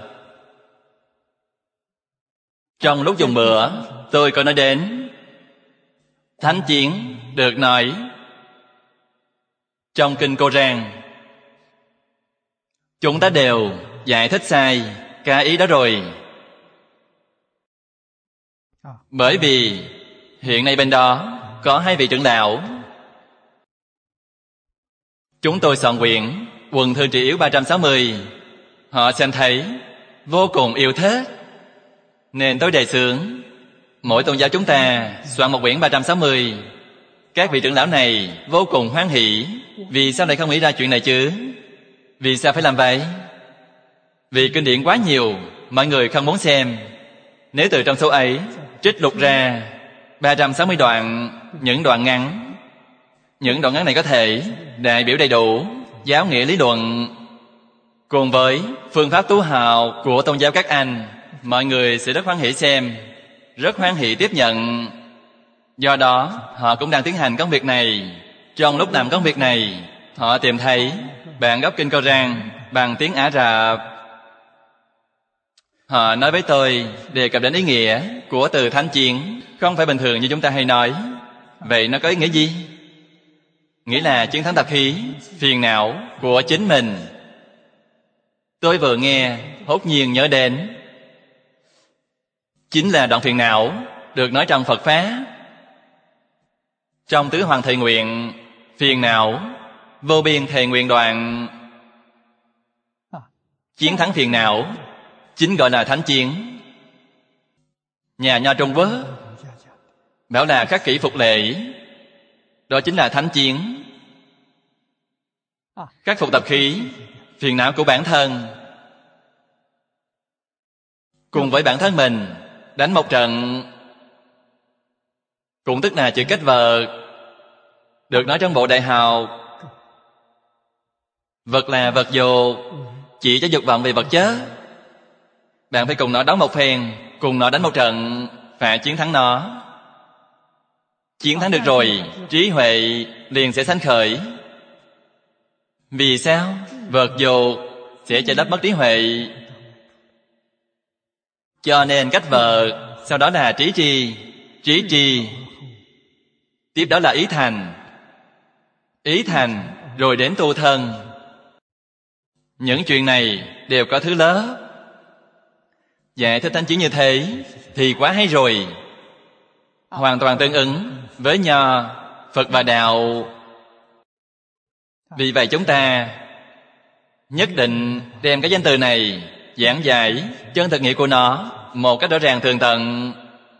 [SPEAKER 1] Trong lúc dùng bữa, tôi có nói đến thánh chiến được nói trong kinh Cô-rang. Chúng ta đều giải thích sai cái ý đó rồi. Bởi vì hiện nay bên đó có 2 vị trưởng đạo. Chúng tôi soạn quyển Quần thư trị yếu 360. Họ xem thấy vô cùng yêu thích, nên tôi đề xướng mỗi tôn giáo chúng ta soạn một quyển 360. Các vị trưởng lão này vô cùng hoan hỷ. Vì sao lại không nghĩ ra chuyện này chứ? Vì sao phải làm vậy? Vì kinh điển quá nhiều, mọi người không muốn xem. Nếu từ trong số ấy trích lục ra 360 đoạn, những đoạn ngắn, những đoạn ngắn này có thể đại biểu đầy đủ giáo nghĩa lý luận cùng với phương pháp tu học của tôn giáo các anh. Mọi người sẽ rất hoan hỷ xem, rất hoan hỷ tiếp nhận. Do đó họ cũng đang tiến hành công việc này. Trong lúc làm công việc này, họ tìm thấy bản gốc kinh Cô-rang bằng tiếng Ả Rập. Họ nói với tôi đề cập đến ý nghĩa của từ thánh chiến, không phải bình thường như chúng ta hay nói. Vậy nó có ý nghĩa gì? Nghĩa là chiến thắng tạp khí, phiền não của chính mình. Tôi vừa nghe hốt nhiên nhớ đến, chính là đoạn phiền não được nói trong Phật Pháp. Trong tứ hoàng thệ nguyện, phiền não vô biên thệ nguyện đoạn, chiến thắng phiền não chính gọi là thánh chiến. Nhà nho Trung Quốc bảo là khắc kỷ phục lệ, đó chính là thánh chiến. Khắc phục tập khí, phiền não của bản thân, cùng với bản thân mình đánh một trận, cũng tức là chữ cách vật, được nói trong bộ Đại Học. Vật là vật dục, chỉ cho dục vọng về vật chất. Bạn phải cùng nó đấu một phen, cùng nó đánh một trận, phải chiến thắng nó. Chiến thắng được rồi, trí huệ liền sẽ sanh khởi. Vì sao? Vật dục sẽ che lấp mất trí huệ. Cho nên cách vợ, sau đó là trí tri. Trí tri, tiếp đó là ý thành. Ý thành, rồi đến tu thân. Những chuyện này đều có thứ lớp. Giải thích thánh chỉ như thế thì quá hay rồi. Hoàn toàn tương ứng với Nho, Phật và Đạo. Vì vậy chúng ta nhất định đem cái danh từ này giảng giải chân thực nghĩa của nó một cách rõ ràng tường tận,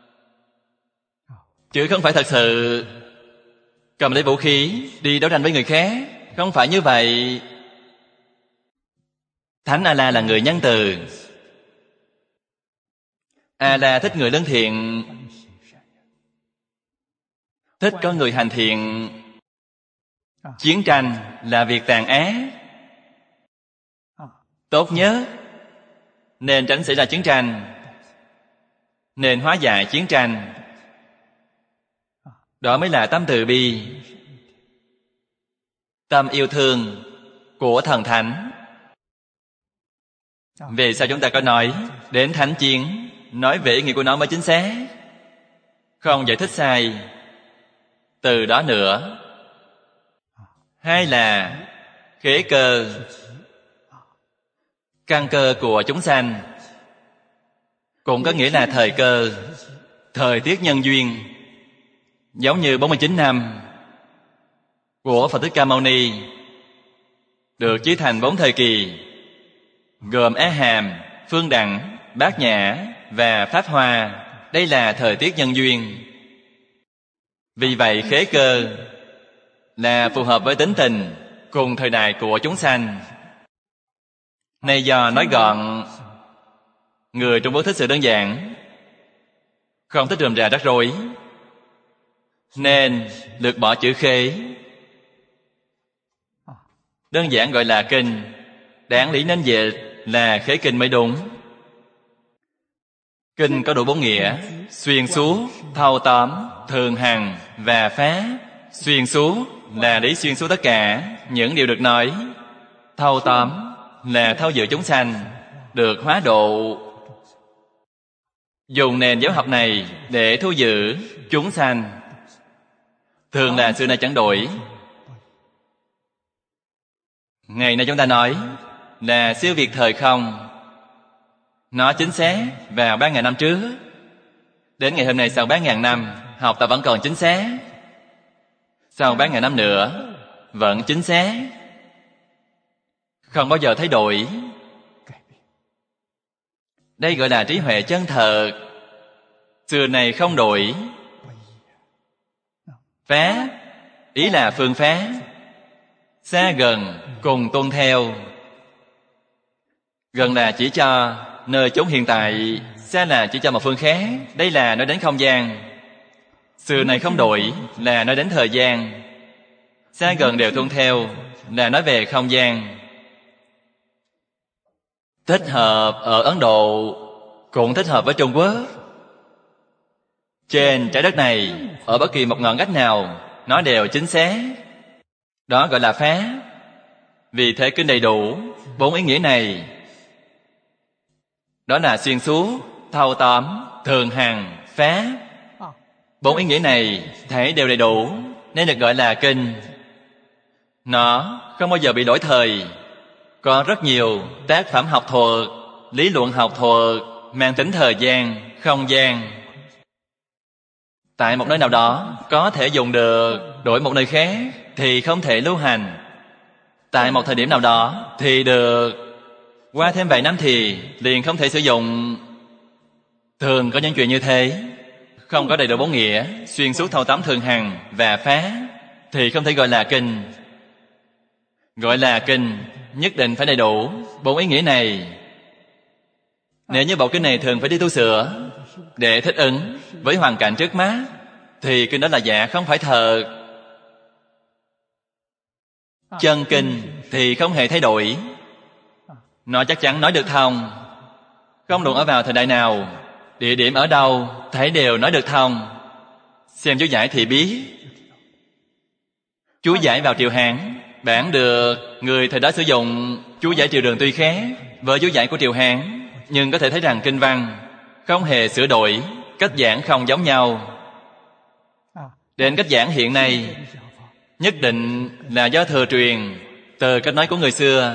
[SPEAKER 1] chứ không phải thật sự cầm lấy vũ khí đi đấu tranh với người khác. Không phải như vậy. Thánh A-la là người nhân từ. A-la thích người lương thiện, thích có người hành thiện. Chiến tranh là việc tàn ác. Tốt nhất nên tránh xảy ra chiến tranh, nên hóa giải chiến tranh. Đó mới là tâm từ bi, tâm yêu thương của thần thánh. Về sau chúng ta có nói đến thánh chiến, nói về ý nghĩa của nó mới chính xác, không giải thích sai từ đó nữa. Hay là khế cơ, căn cơ của chúng sanh, cũng có nghĩa là thời cơ, thời tiết nhân duyên. Giống như 49 năm của Phật Thích Ca Mâu Ni được chia thành 4 thời kỳ, gồm Á Hàm, Phương Đẳng, Bát Nhã và Pháp Hoa. Đây là thời tiết nhân duyên. Vì vậy khế cơ là phù hợp với tính tình cùng thời đại của chúng sanh. Này do nói gọn, người Trung Quốc thích sự đơn giản, không thích rườm rà rắc rối, nên lược bỏ chữ khế. Đơn giản gọi là kinh, đáng lý nên dịch là khế kinh mới đúng. Kinh có đủ 4 nghĩa: xuyên suốt, thâu tóm, thường hằng và phá. Xuyên suốt là lý xuyên suốt tất cả những điều được nói. Thâu tóm là thâu giữ chúng sanh, được hóa độ. Dùng nền giáo học này để thu giữ chúng sanh. Thường là xưa nay chẳng đổi. Ngày nay chúng ta nói là siêu việt thời không. Nó chính xác vào 3.000 năm trước. Đến ngày hôm nay sau 3.000 năm, học ta vẫn còn chính xác. Sau 3.000 năm nữa vẫn chính xác, không bao giờ thay đổi. Đây gọi là trí huệ chân thật, xưa này không đổi. Phá, ý là phương phá. Xa gần cùng tuân theo. Gần là chỉ cho nơi chốn hiện tại, xa là chỉ cho một phương khác. Đây là nói đến không gian. Xưa này không đổi là nói đến thời gian. Xa gần đều tuân theo là nói về không gian. Thích hợp ở Ấn Độ, cũng thích hợp với Trung Quốc. Trên trái đất này, ở bất kỳ một ngọn ngách nào, nó đều chính xác. Đó gọi là phá. Vì thế kinh đầy đủ 4 ý nghĩa này. Đó là xuyên suốt, thâu tóm, thường hằng, phá. 4 ý nghĩa này thấy đều đầy đủ nên được gọi là kinh. Nó không bao giờ bị lỗi thời. Có rất nhiều tác phẩm học thuật, lý luận học thuật mang tính thời gian, không gian. Tại một nơi nào đó có thể dùng được, đổi một nơi khác thì không thể lưu hành. Tại một thời điểm nào đó thì được, qua thêm vài năm thì liền không thể sử dụng. Thường có những chuyện như thế. Không có đầy đủ 4 nghĩa, xuyên suốt, thâu tóm, thường hằng và phá, thì không thể gọi là kinh. Gọi là kinh nhất định phải đầy đủ 4 ý nghĩa này. Nếu như bộ kinh này thường phải đi tu sửa để thích ứng với hoàn cảnh trước mắt, thì kinh đó là giả, không phải thật. Chân kinh thì không hề thay đổi. Nó chắc chắn nói được thông. Không luận ở vào thời đại nào, địa điểm ở đâu, thấy đều nói được thông. Xem chú giải thì biết. Chú giải vào triều Hán Bản được người thời đó sử dụng chú giải triều Đường tuy khác với chú giải của triều Hán, nhưng có thể thấy rằng kinh văn không hề sửa đổi, cách giảng không giống nhau. Đến cách giảng hiện nay nhất định là do thừa truyền từ cách nói của người xưa,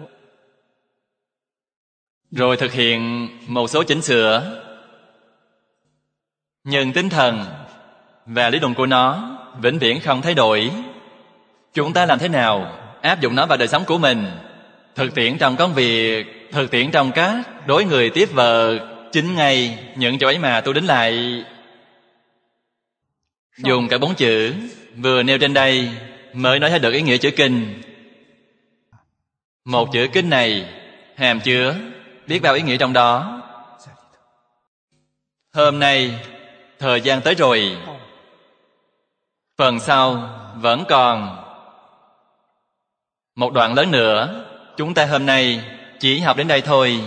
[SPEAKER 1] rồi thực hiện một số chỉnh sửa. Nhưng tinh thần và lý luận của nó vĩnh viễn không thay đổi. Chúng ta làm thế nào áp dụng nó vào đời sống của mình, thực tiễn trong công việc, thực tiễn trong các đối người tiếp vật, chính ngay những chỗ ấy mà tôi đính lại. Dùng cả 4 chữ vừa nêu trên đây mới nói hết được ý nghĩa chữ kinh. Một chữ kinh này hàm chứa biết bao ý nghĩa trong đó. Hôm nay thời gian tới rồi, phần sau vẫn còn một đoạn lớn nữa. Chúng ta hôm nay chỉ học đến đây thôi.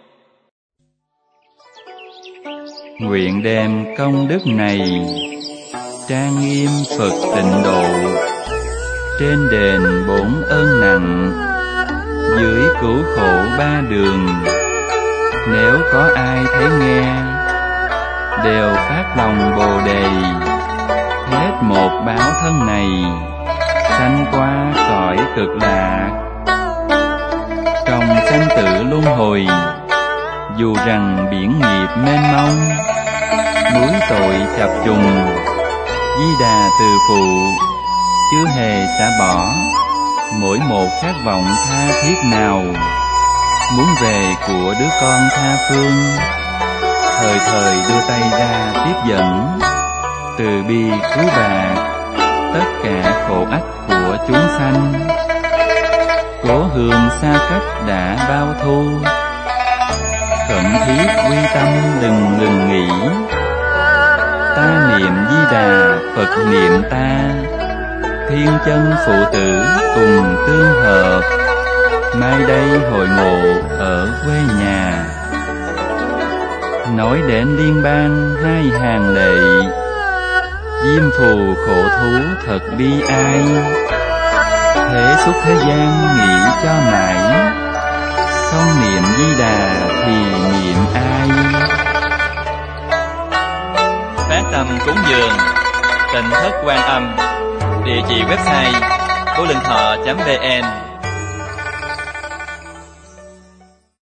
[SPEAKER 1] Nguyện đem công đức này trang nghiêm Phật tịnh độ, trên đền 4 ơn nặng, dưới cứu khổ 3 đường. Nếu có ai thấy nghe, đều phát lòng Bồ Đề, hết một báo thân này, sanh qua cõi cực lạc. Trong sanh tử luân hồi, dù rằng biển nghiệp mênh mông, núi tội chập trùng, Di Đà từ phụ chưa hề xả bỏ mỗi một khát vọng tha thiết nào, muốn về của đứa con tha phương, thời thời đưa tay ra tiếp dẫn, từ bi cứu bạc tất cả khổ ách của chúng sanh. Cố hương xa cách đã bao thu, khẩn thiết quy tâm đừng ngừng nghỉ. Ta niệm Di Đà, Phật niệm ta, thiên chân phụ tử cùng tương hợp. Mai đây hội ngộ ở quê nhà, nói đến liên bang 2 hàng lệ. Diêm phù khổ thú thật bi ai, thế xuất thế gian nghĩ cho mãi. Không niệm Di Đà thì niệm ai? Phát tâm cúng dường Tịnh Thất Quan Âm. Địa chỉ website cổlinh thọ.vn.